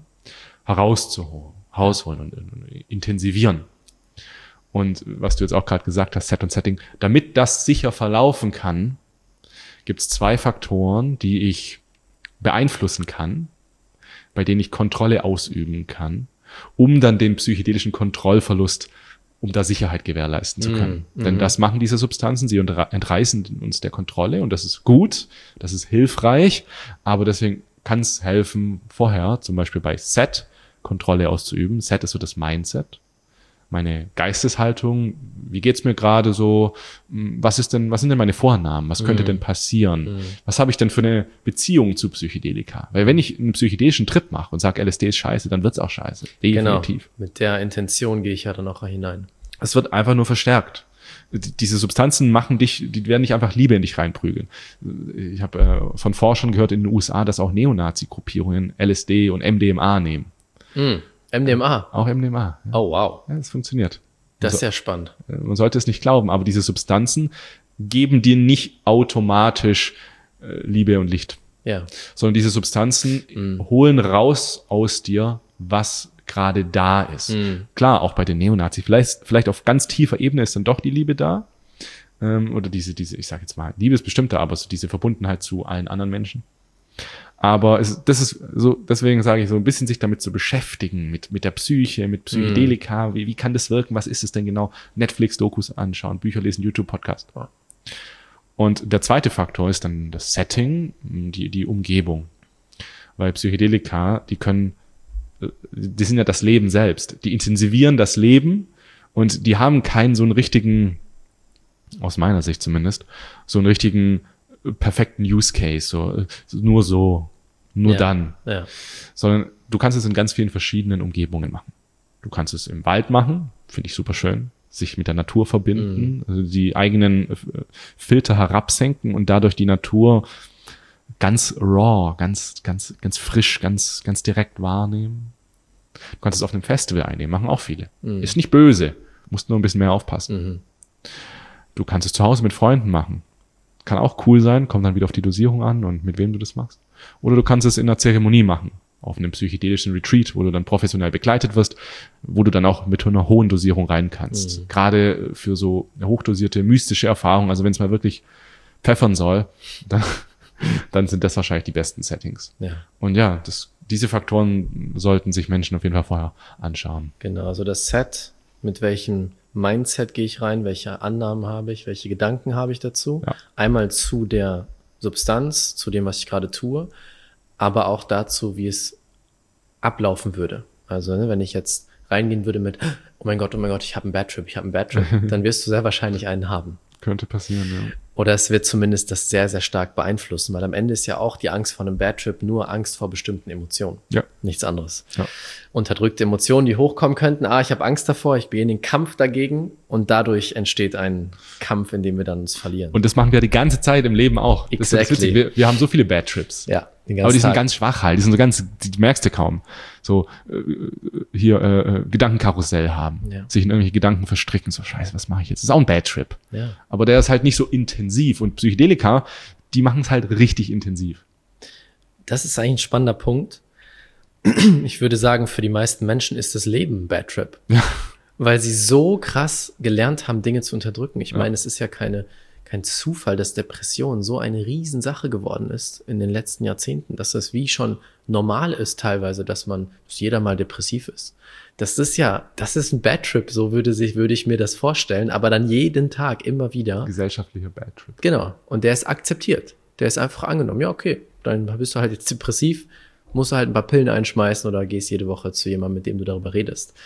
herausholen und intensivieren. Und was du jetzt auch gerade gesagt hast, Set und Setting, damit das sicher verlaufen kann, gibt es 2 Faktoren, die ich beeinflussen kann, bei denen ich Kontrolle ausüben kann, um dann den psychedelischen Kontrollverlust, um da Sicherheit gewährleisten zu können. Denn das machen diese Substanzen, sie entreißen uns der Kontrolle und das ist gut, das ist hilfreich, aber deswegen kann es helfen, vorher zum Beispiel bei Set Kontrolle auszuüben. Set ist so das Mindset, meine Geisteshaltung, wie geht's mir gerade so, was sind denn meine Vornamen, was könnte denn passieren, was habe ich denn für eine Beziehung zu Psychedelika? Weil wenn ich einen psychedelischen Trip mache und sage, LSD ist scheiße, dann wird's auch scheiße, definitiv. Genau, mit der Intention gehe ich ja dann auch hinein. Es wird einfach nur verstärkt. Diese Substanzen die werden nicht einfach Liebe in dich reinprügeln. Ich habe von Forschern gehört in den USA, dass auch Neonazi-Gruppierungen LSD und MDMA nehmen. MDMA? Auch MDMA. Ja. Oh, wow. Ja, das funktioniert. Das ist ja spannend. Man sollte es nicht glauben, aber diese Substanzen geben dir nicht automatisch Liebe und Licht. Ja. Sondern diese Substanzen holen raus aus dir, was gerade da ist. Klar, auch bei den Neonazis. Vielleicht auf ganz tiefer Ebene ist dann doch die Liebe da. Oder diese, ich sage jetzt mal, Liebe ist bestimmt da, aber so diese Verbundenheit zu allen anderen Menschen. Aber das ist so, deswegen sage ich so ein bisschen sich damit zu beschäftigen, mit der Psyche, mit Psychedelika, wie kann das wirken, was ist es denn genau? Netflix-Dokus anschauen, Bücher lesen, YouTube-Podcast. Und der zweite Faktor ist dann das Setting, die Umgebung. Weil Psychedelika, die sind ja das Leben selbst. Die intensivieren das Leben und die haben keinen so einen richtigen, aus meiner Sicht zumindest, so einen richtigen perfekten Use Case, nur dann. Ja. Sondern du kannst es in ganz vielen verschiedenen Umgebungen machen. Du kannst es im Wald machen, finde ich super schön, sich mit der Natur verbinden, also die eigenen Filter herabsenken und dadurch die Natur ganz raw, ganz frisch, ganz direkt wahrnehmen. Du kannst es auf einem Festival einnehmen, machen auch viele. Ist nicht böse, musst nur ein bisschen mehr aufpassen. Du kannst es zu Hause mit Freunden machen. Kann auch cool sein, kommt dann wieder auf die Dosierung an und mit wem du das machst. Oder du kannst es in einer Zeremonie machen, auf einem psychedelischen Retreat, wo du dann professionell begleitet wirst, wo du dann auch mit einer hohen Dosierung rein kannst. Gerade für so eine hochdosierte, mystische Erfahrung, also wenn es mal wirklich pfeffern soll, dann sind das wahrscheinlich die besten Settings. Ja. Und ja, diese Faktoren sollten sich Menschen auf jeden Fall vorher anschauen. Genau, also das Set, mit welchem Mindset gehe ich rein, welche Annahmen habe ich, welche Gedanken habe ich dazu. Ja. Einmal zu der Substanz, zu dem, was ich gerade tue, aber auch dazu, wie es ablaufen würde. Also wenn ich jetzt reingehen würde mit, oh mein Gott, ich habe einen Bad Trip, dann wirst du sehr wahrscheinlich einen haben. Könnte passieren, ja. Oder es wird zumindest das sehr, sehr stark beeinflussen, weil am Ende ist ja auch die Angst vor einem Bad Trip nur Angst vor bestimmten Emotionen. Ja. Nichts anderes. Ja. Unterdrückte Emotionen, die hochkommen könnten. Ich habe Angst davor, ich beginne den Kampf dagegen und dadurch entsteht ein Kampf, in dem wir dann uns verlieren. Und das machen wir die ganze Zeit im Leben auch. Exactly. Wir haben so viele Bad Trips. Ja. Aber die sind ganz schwach halt, die merkst du kaum. So, Gedankenkarussell haben, sich in irgendwelche Gedanken verstricken, so scheiße, was mache ich jetzt? Das ist auch ein Bad Trip. Ja. Aber der ist halt nicht so intensiv und Psychedelika, die machen es halt richtig intensiv. Das ist eigentlich ein spannender Punkt. Ich würde sagen, für die meisten Menschen ist das Leben ein Bad Trip. Ja. Weil sie so krass gelernt haben, Dinge zu unterdrücken. Ich meine, es ist ja keine kein Zufall, dass Depression so eine Riesensache geworden ist in den letzten Jahrzehnten, dass das wie schon normal ist teilweise, dass jeder mal depressiv ist. Das ist ein Bad Trip, so würde ich mir das vorstellen, aber dann jeden Tag immer wieder. Gesellschaftlicher Bad Trip. Genau. Und der ist akzeptiert. Der ist einfach angenommen. Ja, okay, dann bist du halt jetzt depressiv, musst du halt ein paar Pillen einschmeißen oder gehst jede Woche zu jemandem, mit dem du darüber redest.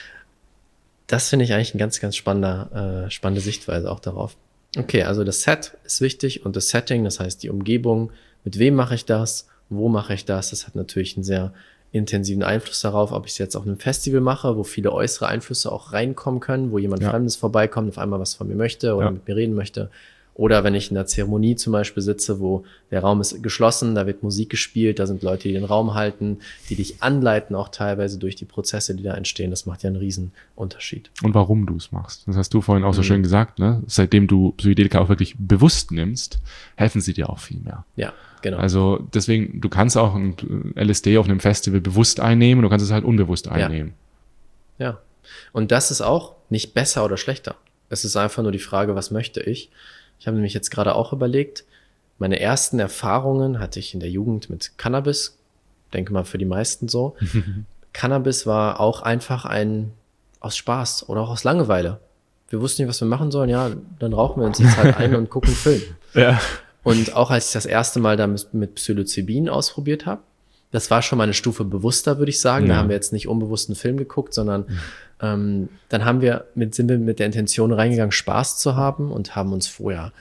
Das finde ich eigentlich ein ganz, ganz spannende Sichtweise auch darauf. Okay, also das Set ist wichtig und das Setting, das heißt die Umgebung, mit wem mache ich das, wo mache ich das, das hat natürlich einen sehr intensiven Einfluss darauf, ob ich es jetzt auf einem Festival mache, wo viele äußere Einflüsse auch reinkommen können, wo jemand Fremdes vorbeikommt, auf einmal was von mir möchte oder mit mir reden möchte. Oder wenn ich in einer Zeremonie zum Beispiel sitze, wo der Raum ist geschlossen, da wird Musik gespielt, da sind Leute, die den Raum halten, die dich anleiten, auch teilweise durch die Prozesse, die da entstehen. Das macht ja einen riesen Unterschied. Und warum du es machst. Das hast du vorhin auch so schön gesagt, ne? Seitdem du Psychedelika auch wirklich bewusst nimmst, helfen sie dir auch viel mehr. Ja, genau. Also deswegen, du kannst auch ein LSD auf einem Festival bewusst einnehmen, du kannst es halt unbewusst einnehmen. Ja. Und das ist auch nicht besser oder schlechter. Es ist einfach nur die Frage, was möchte ich? Ich habe nämlich jetzt gerade auch überlegt, meine ersten Erfahrungen hatte ich in der Jugend mit Cannabis. Denke mal für die meisten so. Cannabis war auch einfach aus Spaß oder auch aus Langeweile. Wir wussten nicht, was wir machen sollen. Ja, dann rauchen wir uns jetzt halt ein und gucken Film. Ja. Und auch als ich das erste Mal da mit Psilocybin ausprobiert habe, das war schon mal eine Stufe bewusster, würde ich sagen. Da haben wir jetzt nicht unbewusst einen Film geguckt, sondern dann sind wir mit der Intention reingegangen, Spaß zu haben und haben uns vorher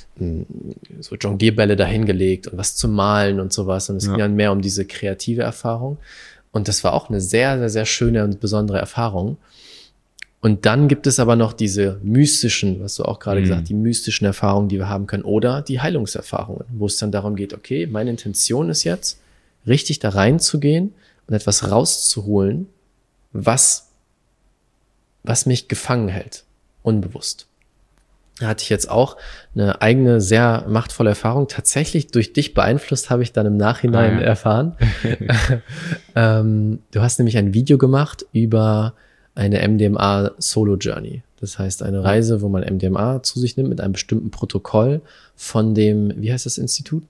so Jonglierbälle dahingelegt und was zu malen und sowas. Und es ging dann mehr um diese kreative Erfahrung. Und das war auch eine sehr, sehr, sehr schöne und besondere Erfahrung. Und dann gibt es aber noch diese mystischen, was du auch gerade gesagt hast, die mystischen Erfahrungen, die wir haben können, oder die Heilungserfahrungen, wo es dann darum geht, okay, meine Intention ist jetzt, richtig da reinzugehen und etwas rauszuholen, was mich gefangen hält, unbewusst. Da hatte ich jetzt auch eine eigene, sehr machtvolle Erfahrung. Tatsächlich durch dich beeinflusst, habe ich dann im Nachhinein erfahren. Du hast nämlich ein Video gemacht über eine MDMA-Solo-Journey. Das heißt, eine Reise, wo man MDMA zu sich nimmt mit einem bestimmten Protokoll von dem, wie heißt das Institut?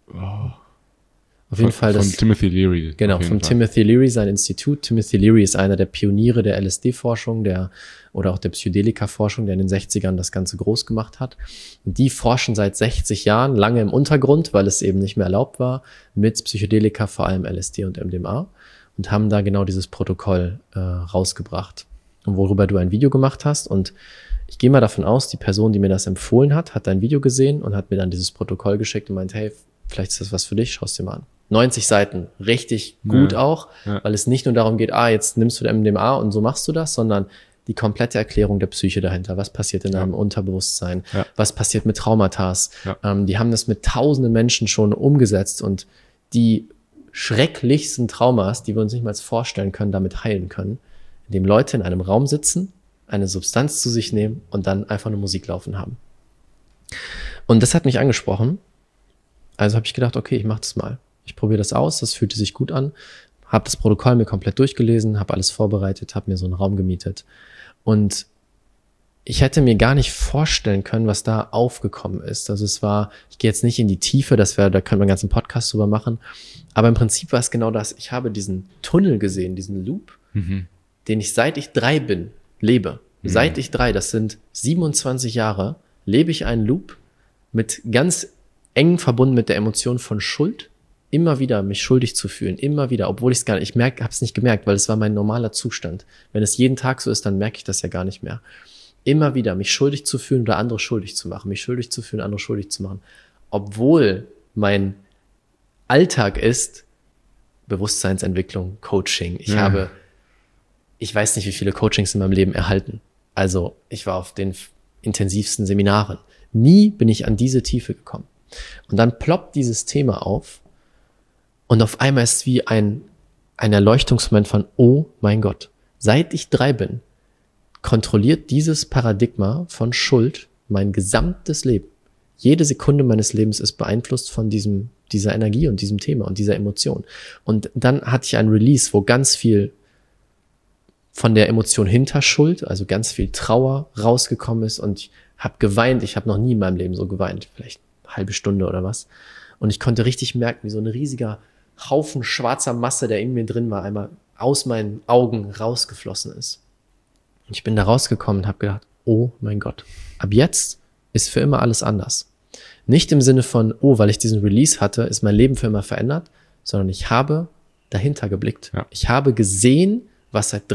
Auf jeden Fall von Timothy Leary. Genau, von Timothy Leary, sein Institut. Timothy Leary ist einer der Pioniere der LSD-Forschung, oder auch der Psychedelika-Forschung, der in den 60ern das Ganze groß gemacht hat. Und die forschen seit 60 Jahren, lange im Untergrund, weil es eben nicht mehr erlaubt war, mit Psychedelika, vor allem LSD und MDMA, und haben da genau dieses Protokoll rausgebracht. Und worüber du ein Video gemacht hast. Und ich gehe mal davon aus, die Person, die mir das empfohlen hat dein Video gesehen und hat mir dann dieses Protokoll geschickt und meint, hey, vielleicht ist das was für dich, schau es dir mal an. 90 Seiten, richtig gut auch, weil es nicht nur darum geht, jetzt nimmst du MDMA und so machst du das, sondern die komplette Erklärung der Psyche dahinter. Was passiert in deinem Unterbewusstsein? Was passiert mit Traumata? Die haben das mit tausenden Menschen schon umgesetzt und die schrecklichsten Traumas, die wir uns nicht mal vorstellen können, damit heilen können, indem Leute in einem Raum sitzen, eine Substanz zu sich nehmen und dann einfach eine Musik laufen haben. Und das hat mich angesprochen. Also habe ich gedacht, okay, ich mache das mal. Ich probiere das aus, das fühlte sich gut an, habe das Protokoll mir komplett durchgelesen, habe alles vorbereitet, habe mir so einen Raum gemietet. Und ich hätte mir gar nicht vorstellen können, was da aufgekommen ist. Also ich gehe jetzt nicht in die Tiefe, da können wir einen ganzen Podcast drüber machen, aber im Prinzip war es genau das. Ich habe diesen Tunnel gesehen, diesen Loop, den ich seit ich 3 bin, lebe. Seit ich 3, das sind 27 Jahre, lebe ich einen Loop mit ganz eng verbunden mit der Emotion von Schuld, immer wieder mich schuldig zu fühlen, immer wieder, obwohl ich es gar nicht, habe es nicht gemerkt, weil es war mein normaler Zustand. Wenn es jeden Tag so ist, dann merke ich das ja gar nicht mehr. Immer wieder mich schuldig zu fühlen oder andere schuldig zu machen, mich schuldig zu fühlen, andere schuldig zu machen, obwohl mein Alltag ist Bewusstseinsentwicklung, Coaching. Ich weiß nicht, wie viele Coachings in meinem Leben erhalten. Also ich war auf den intensivsten Seminaren. Nie bin ich an diese Tiefe gekommen. Und dann ploppt dieses Thema auf und auf einmal ist es wie ein Erleuchtungsmoment von, oh mein Gott, seit ich 3 bin, kontrolliert dieses Paradigma von Schuld mein gesamtes Leben. Jede Sekunde meines Lebens ist beeinflusst von dieser Energie und diesem Thema und dieser Emotion. Und dann hatte ich ein Release, wo ganz viel von der Emotion hinter Schuld, also ganz viel Trauer rausgekommen ist und ich habe geweint. Ich habe noch nie in meinem Leben so geweint, vielleicht eine halbe Stunde oder was. Und ich konnte richtig merken, wie so ein riesiger Haufen schwarzer Masse, der in mir drin war, einmal aus meinen Augen rausgeflossen ist. Und ich bin da rausgekommen und habe gedacht, oh mein Gott, ab jetzt ist für immer alles anders. Nicht im Sinne von, oh, weil ich diesen Release hatte, ist mein Leben für immer verändert, sondern ich habe dahinter geblickt. Ja. Ich habe gesehen, was seit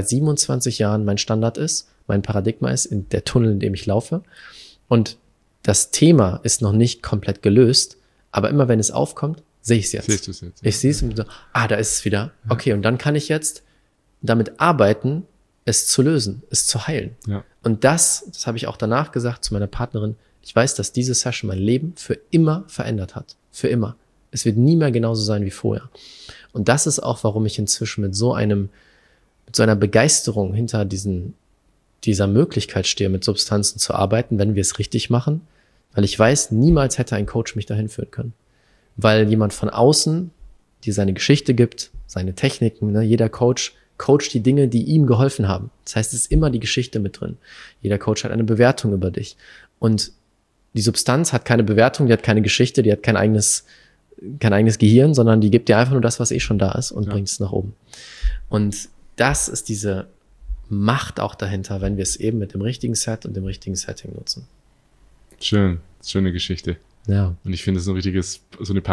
27 Jahren mein Standard ist, mein Paradigma ist, in der Tunnel, in dem ich laufe. Und das Thema ist noch nicht komplett gelöst, aber immer wenn es aufkommt, sehe ich es jetzt. Siehst du es jetzt? Ich sehe es und so, da ist es wieder. Okay, und dann kann ich jetzt damit arbeiten, es zu lösen, es zu heilen. Ja. Und das habe ich auch danach gesagt zu meiner Partnerin, ich weiß, dass diese Session mein Leben für immer verändert hat. Für immer. Es wird nie mehr genauso sein wie vorher. Und das ist auch, warum ich inzwischen mit so einer Begeisterung hinter dieser Möglichkeit stehe, mit Substanzen zu arbeiten, wenn wir es richtig machen. Weil ich weiß, niemals hätte ein Coach mich dahin führen können. Weil jemand von außen dir seine Geschichte gibt, seine Techniken, ne? Jeder Coach coacht die Dinge, die ihm geholfen haben. Das heißt, es ist immer die Geschichte mit drin. Jeder Coach hat eine Bewertung über dich. Und die Substanz hat keine Bewertung, die hat keine Geschichte, die hat kein eigenes Gehirn, sondern die gibt dir einfach nur das, was schon da ist und bringt es nach oben. Und das ist diese Macht auch dahinter, wenn wir es eben mit dem richtigen Set und dem richtigen Setting nutzen. Schön, schöne Geschichte. Ja. Und ich finde es so eine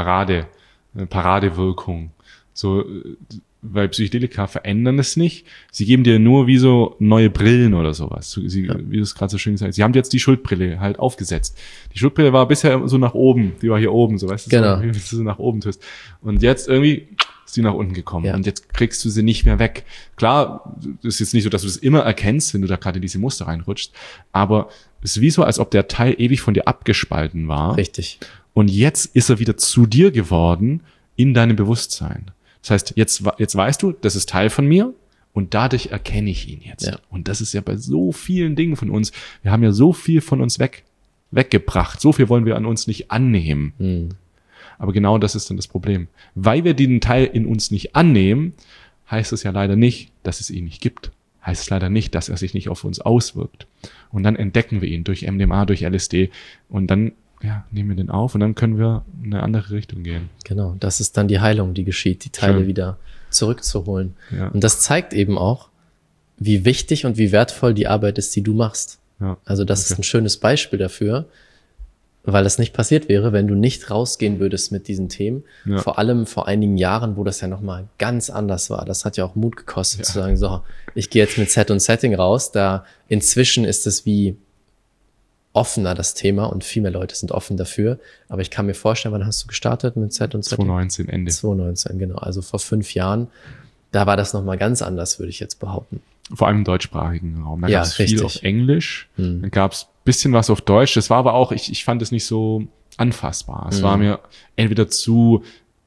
Paradewirkung. So, weil Psychedelika verändern es nicht. Sie geben dir nur wie so neue Brillen oder sowas. Wie du es gerade so schön gesagt hast. Sie haben jetzt die Schuldbrille halt aufgesetzt. Die Schuldbrille war bisher so nach oben. Die war hier oben, so weißt du, genau. Wie du so nach oben tust. Und jetzt irgendwie ist die nach unten gekommen. Ja. Und jetzt kriegst du sie nicht mehr weg. Klar, es ist jetzt nicht so, dass du das immer erkennst, wenn du da gerade in diese Muster reinrutschst. Aber es ist wie so, als ob der Teil ewig von dir abgespalten war. Richtig. Und jetzt ist er wieder zu dir geworden in deinem Bewusstsein. Das heißt, jetzt weißt du, das ist Teil von mir und dadurch erkenne ich ihn jetzt. Ja. Und das ist ja bei so vielen Dingen von uns. Wir haben ja so viel von uns weggebracht. So viel wollen wir an uns nicht annehmen. Mhm. Aber genau das ist dann das Problem. Weil wir den Teil in uns nicht annehmen, heißt es ja leider nicht, dass es ihn nicht gibt. Heißt es leider nicht, dass er sich nicht auf uns auswirkt. Und dann entdecken wir ihn durch MDMA, durch LSD und dann nehmen wir den auf und dann können wir in eine andere Richtung gehen. Genau, das ist dann die Heilung, die geschieht, die Teile wieder zurückzuholen. Ja. Und das zeigt eben auch, wie wichtig und wie wertvoll die Arbeit ist, die du machst. Ja. Also das ist ein schönes Beispiel dafür, weil das nicht passiert wäre, wenn du nicht rausgehen würdest mit diesen Themen. Ja. Vor allem vor einigen Jahren, wo das ja nochmal ganz anders war. Das hat ja auch Mut gekostet, zu sagen, so, ich gehe jetzt mit Set und Setting raus. Da inzwischen ist es wie offener, das Thema, und viel mehr Leute sind offen dafür. Aber ich kann mir vorstellen, wann hast du gestartet mit Set und Setting? 2019, Ende. 2019, genau. Also vor 5 Jahren. Da war das nochmal ganz anders, würde ich jetzt behaupten. Vor allem im deutschsprachigen Raum. Da gab es viel auf Englisch. Dann gab es ein bisschen was auf Deutsch. Das war aber auch, ich fand es nicht so anfassbar. Es war mir entweder zu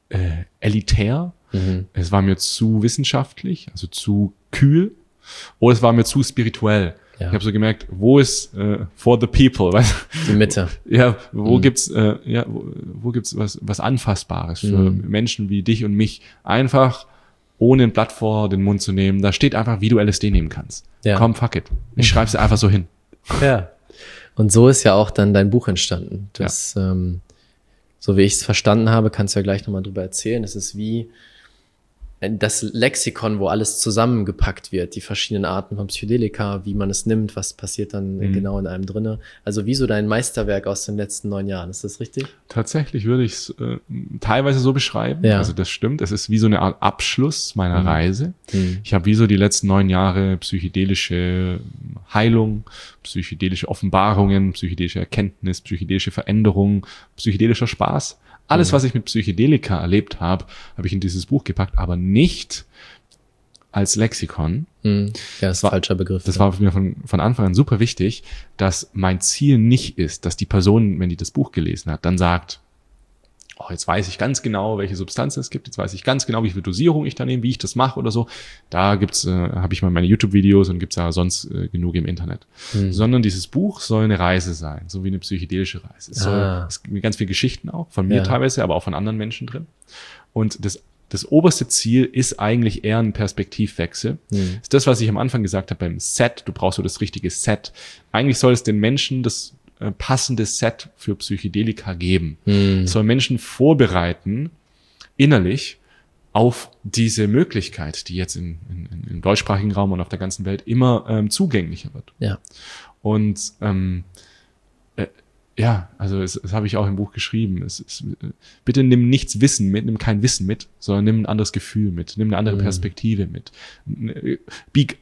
elitär, es war mir zu wissenschaftlich, also zu kühl, oder es war mir zu spirituell. Ja. Ich habe so gemerkt, wo ist for the people, weißt du? Die Mitte. Ja, wo gibt's wo gibt's was Anfassbares für Menschen wie dich und mich, einfach ohne ein Blatt vor den Mund zu nehmen. Da steht einfach, wie du LSD nehmen kannst. Ja. Komm, fuck it. Ich schreib's dir einfach so hin. Ja. Und so ist ja auch dann dein Buch entstanden. Das, so wie ich es verstanden habe, kannst du ja gleich nochmal drüber erzählen. Es ist wie das Lexikon, wo alles zusammengepackt wird, die verschiedenen Arten von Psychedelika, wie man es nimmt, was passiert dann genau in einem drinne. Also wie so dein Meisterwerk aus den letzten 9 Jahren, ist das richtig? Tatsächlich würde ich es teilweise so beschreiben. Ja. Also das stimmt, es ist wie so eine Art Abschluss meiner Reise. Ich habe wie so die letzten 9 Jahre psychedelische Heilung, psychedelische Offenbarungen, psychedelische Erkenntnis, psychedelische Veränderung, psychedelischer Spaß. Alles, was ich mit Psychedelika erlebt habe, habe ich in dieses Buch gepackt, aber nicht als Lexikon. Ja, das ist ein falscher Begriff. Das war für mich von Anfang an super wichtig, dass mein Ziel nicht ist, dass die Person, wenn die das Buch gelesen hat, dann sagt, oh, jetzt weiß ich ganz genau, welche Substanzen es gibt, jetzt weiß ich ganz genau, wie viel Dosierung ich da nehme, wie ich das mache oder so. Da habe ich mal meine YouTube-Videos und gibt's ja sonst genug im Internet. Sondern dieses Buch soll eine Reise sein, so wie eine psychedelische Reise. Es gibt ganz viele Geschichten auch, von mir teilweise, aber auch von anderen Menschen drin. Und das das oberste Ziel ist eigentlich eher ein Perspektivwechsel. Ist das, was ich am Anfang gesagt habe beim Set. Du brauchst so das richtige Set. Eigentlich soll es den Menschen das passende Set für Psychedelika geben. Es soll Menschen vorbereiten, innerlich, auf diese Möglichkeit, die jetzt im deutschsprachigen Raum und auf der ganzen Welt immer zugänglicher wird. Ja. Und also das habe ich auch im Buch geschrieben. Bitte nimm nichts Wissen mit, nimm kein Wissen mit, sondern nimm ein anderes Gefühl mit, nimm eine andere Perspektive mit. Bieg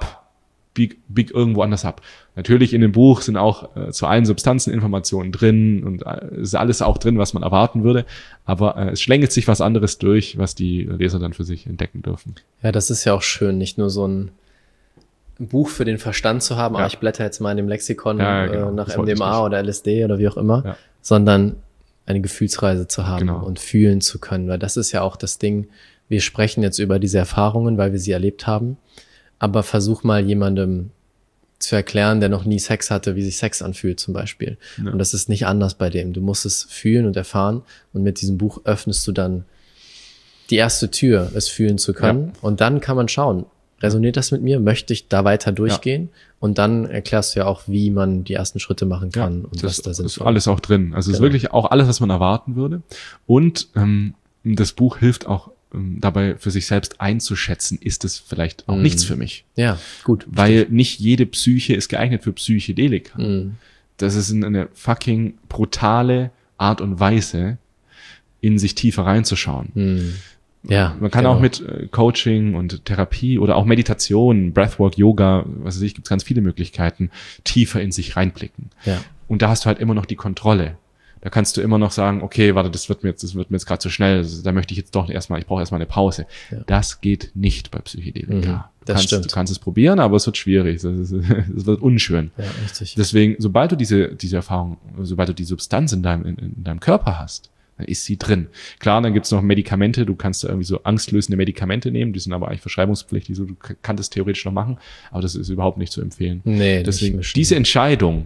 irgendwo anders ab. Natürlich in dem Buch sind auch zu allen Substanzen Informationen drin und ist alles auch drin, was man erwarten würde, aber es schlängelt sich was anderes durch, was die Leser dann für sich entdecken dürfen. Ja, das ist ja auch schön, nicht nur so ein Buch für den Verstand zu haben, ich blätter jetzt mal in dem Lexikon genau. nach MDMA oder LSD oder wie auch immer, sondern eine Gefühlsreise zu haben und fühlen zu können, weil das ist ja auch das Ding, wir sprechen jetzt über diese Erfahrungen, weil wir sie erlebt haben, aber versuch mal jemandem zu erklären, der noch nie Sex hatte, wie sich Sex anfühlt zum Beispiel. Ja. Und das ist nicht anders bei dem. Du musst es fühlen und erfahren und mit diesem Buch öffnest du dann die erste Tür, es fühlen zu können und dann kann man schauen, resoniert das mit mir? Möchte ich da weiter durchgehen? Und dann erklärst du ja auch, wie man die ersten Schritte machen kann und was da sind. Das ist alles auch drin. Also es ist wirklich auch alles, was man erwarten würde. Und das Buch hilft auch dabei für sich selbst einzuschätzen, ist es vielleicht auch nichts für mich. Ja, gut. Weil nicht jede Psyche ist geeignet für Psychedelika. Das ist eine fucking brutale Art und Weise, in sich tiefer reinzuschauen. Ja, man kann auch mit Coaching und Therapie oder auch Meditation, Breathwork, Yoga, was weiß ich, gibt es ganz viele Möglichkeiten, tiefer in sich reinblicken. Ja. Und da hast du halt immer noch die Kontrolle. Da kannst du immer noch sagen, okay, warte, das wird mir jetzt gerade zu schnell, da möchte ich jetzt doch ich brauche erstmal eine Pause. Ja. Das geht nicht bei Psychedelika. Du kannst es probieren, aber es wird schwierig, es wird unschön. Ja, richtig. Deswegen, sobald du diese Erfahrung, sobald du die Substanz in deinem Körper hast, dann ist sie drin. Klar, dann gibt's noch Medikamente, du kannst da irgendwie so angstlösende Medikamente nehmen, die sind aber eigentlich verschreibungspflichtig, du kannst es theoretisch noch machen, aber das ist überhaupt nicht zu empfehlen. Nee, deswegen, diese Entscheidung,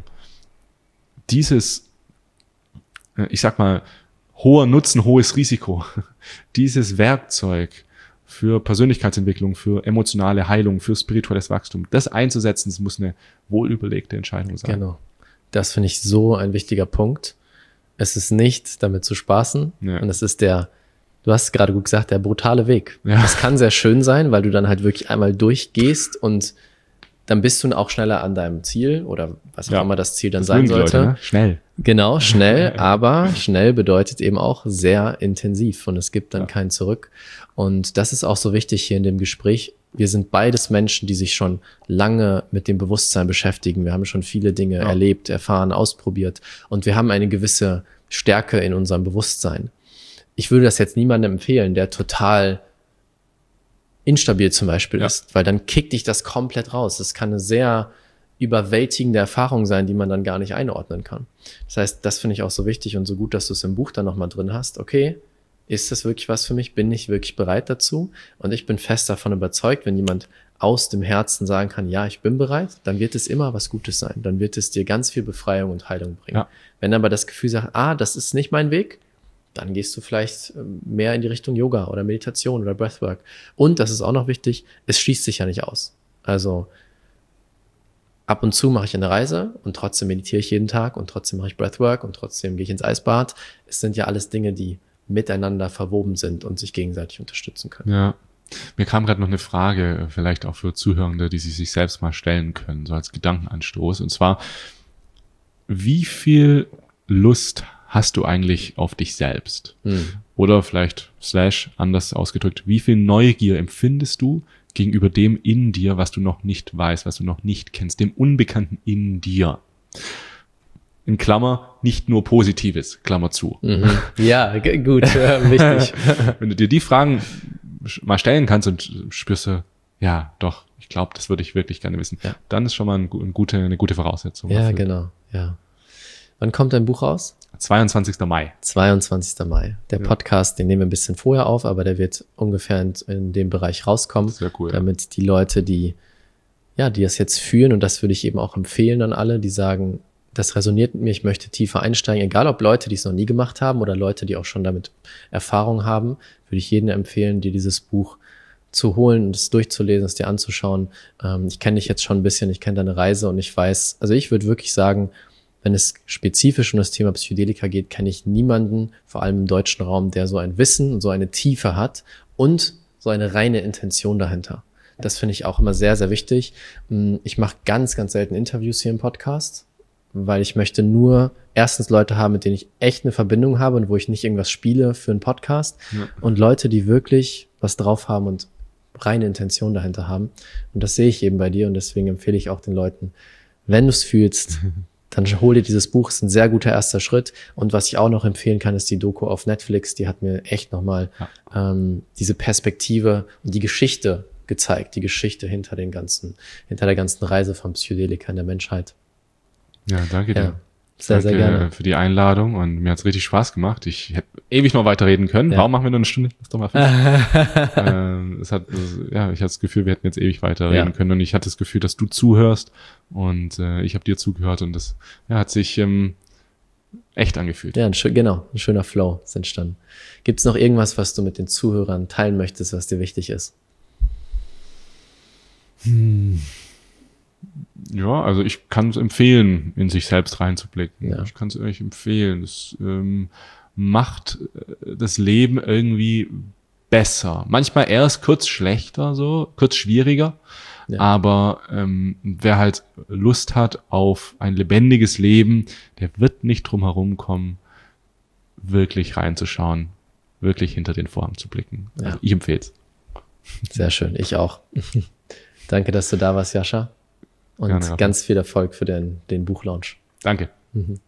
ich sag mal, hoher Nutzen, hohes Risiko, dieses Werkzeug für Persönlichkeitsentwicklung, für emotionale Heilung, für spirituelles Wachstum, das einzusetzen, das muss eine wohlüberlegte Entscheidung sein. Genau. Das finde ich so ein wichtiger Punkt. Es ist nicht damit zu spaßen und es ist du hast es gerade gut gesagt, der brutale Weg. Ja. Das kann sehr schön sein, weil du dann halt wirklich einmal durchgehst und dann bist du auch schneller an deinem Ziel oder was auch immer das Ziel dann sein sollte. Leute, ne? Schnell. Genau, schnell, aber schnell bedeutet eben auch sehr intensiv und es gibt dann kein Zurück. Und das ist auch so wichtig hier in dem Gespräch. Wir sind beides Menschen, die sich schon lange mit dem Bewusstsein beschäftigen. Wir haben schon viele Dinge erlebt, erfahren, ausprobiert und wir haben eine gewisse Stärke in unserem Bewusstsein. Ich würde das jetzt niemandem empfehlen, der total instabil zum Beispiel ist, weil dann kickt dich das komplett raus. Das kann eine sehr überwältigende Erfahrung sein, die man dann gar nicht einordnen kann. Das heißt, das finde ich auch so wichtig und so gut, dass du es im Buch dann nochmal drin hast. Okay, ist das wirklich was für mich? Bin ich wirklich bereit dazu? Und ich bin fest davon überzeugt, wenn jemand aus dem Herzen sagen kann, ja, ich bin bereit, dann wird es immer was Gutes sein. Dann wird es dir ganz viel Befreiung und Heilung bringen. Ja. Wenn aber das Gefühl sagt, das ist nicht mein Weg, dann gehst du vielleicht mehr in die Richtung Yoga oder Meditation oder Breathwork. Und, das ist auch noch wichtig, es schließt sich ja nicht aus. Also ab und zu mache ich eine Reise und trotzdem meditiere ich jeden Tag und trotzdem mache ich Breathwork und trotzdem gehe ich ins Eisbad. Es sind ja alles Dinge, die miteinander verwoben sind und sich gegenseitig unterstützen können. Ja, mir kam gerade noch eine Frage, vielleicht auch für Zuhörende, die sie sich selbst mal stellen können, so als Gedankenanstoß. Und zwar, wie viel Lust hast du eigentlich auf dich selbst? Oder vielleicht anders ausgedrückt, wie viel Neugier empfindest du gegenüber dem in dir, was du noch nicht weißt, was du noch nicht kennst, dem Unbekannten in dir? In Klammer, nicht nur Positives, Klammer zu. Ja, gut, wichtig. Wenn du dir die Fragen mal stellen kannst und spürst du, ja, doch, ich glaube, das würde ich wirklich gerne wissen, dann ist schon mal eine gute Voraussetzung. Ja, dafür. Genau, ja. Wann kommt dein Buch raus? 22. Mai. 22. Mai. Der Podcast, den nehmen wir ein bisschen vorher auf, aber der wird ungefähr in dem Bereich rauskommen. Sehr cool. Damit die Leute, die das jetzt fühlen, und das würde ich eben auch empfehlen an alle, die sagen, das resoniert mit mir, ich möchte tiefer einsteigen, egal ob Leute, die es noch nie gemacht haben oder Leute, die auch schon damit Erfahrung haben, würde ich jedem empfehlen, dir dieses Buch zu holen und es durchzulesen, es dir anzuschauen. Ich kenne dich jetzt schon ein bisschen, ich kenne deine Reise und ich weiß, also ich würde wirklich sagen, wenn es spezifisch um das Thema Psychedelika geht, kenne ich niemanden, vor allem im deutschen Raum, der so ein Wissen und so eine Tiefe hat und so eine reine Intention dahinter. Das finde ich auch immer sehr, sehr wichtig. Ich mache ganz, ganz selten Interviews hier im Podcast, weil ich möchte nur erstens Leute haben, mit denen ich echt eine Verbindung habe und wo ich nicht irgendwas spiele für einen Podcast und Leute, die wirklich was drauf haben und reine Intention dahinter haben. Und das sehe ich eben bei dir und deswegen empfehle ich auch den Leuten, wenn du es fühlst, dann hol dir dieses Buch, ist ein sehr guter erster Schritt. Und was ich auch noch empfehlen kann, ist die Doku auf Netflix. Die hat mir echt nochmal diese Perspektive und die Geschichte gezeigt, die Geschichte hinter der ganzen Reise von Psychedelika in der Menschheit. Ja, danke dir. Ja, sehr, danke sehr gerne. für die Einladung und mir hat's richtig Spaß gemacht. Ich hätte ewig noch weiterreden können. Ja. Warum machen wir nur eine Stunde? Lass doch mal 5. Ich hatte das Gefühl, wir hätten jetzt ewig weiterreden können und ich hatte das Gefühl, dass du zuhörst und ich habe dir zugehört und das hat sich echt angefühlt. Ja, ein schöner Flow ist entstanden. Gibt es noch irgendwas, was du mit den Zuhörern teilen möchtest, was dir wichtig ist? Ja, also ich kann es empfehlen, in sich selbst reinzublicken. Ja. Ich kann es euch empfehlen. Es macht das Leben irgendwie besser. Manchmal erst kurz schlechter, kurz schwieriger. Ja. Aber wer halt Lust hat auf ein lebendiges Leben, der wird nicht drum herum kommen, wirklich reinzuschauen, wirklich hinter den Vorhang zu blicken. Ja. Also ich empfehle es. Sehr schön, ich auch. Danke, dass du da warst, Jascha. Und ganz viel Erfolg für den Buchlaunch. Danke. Mhm.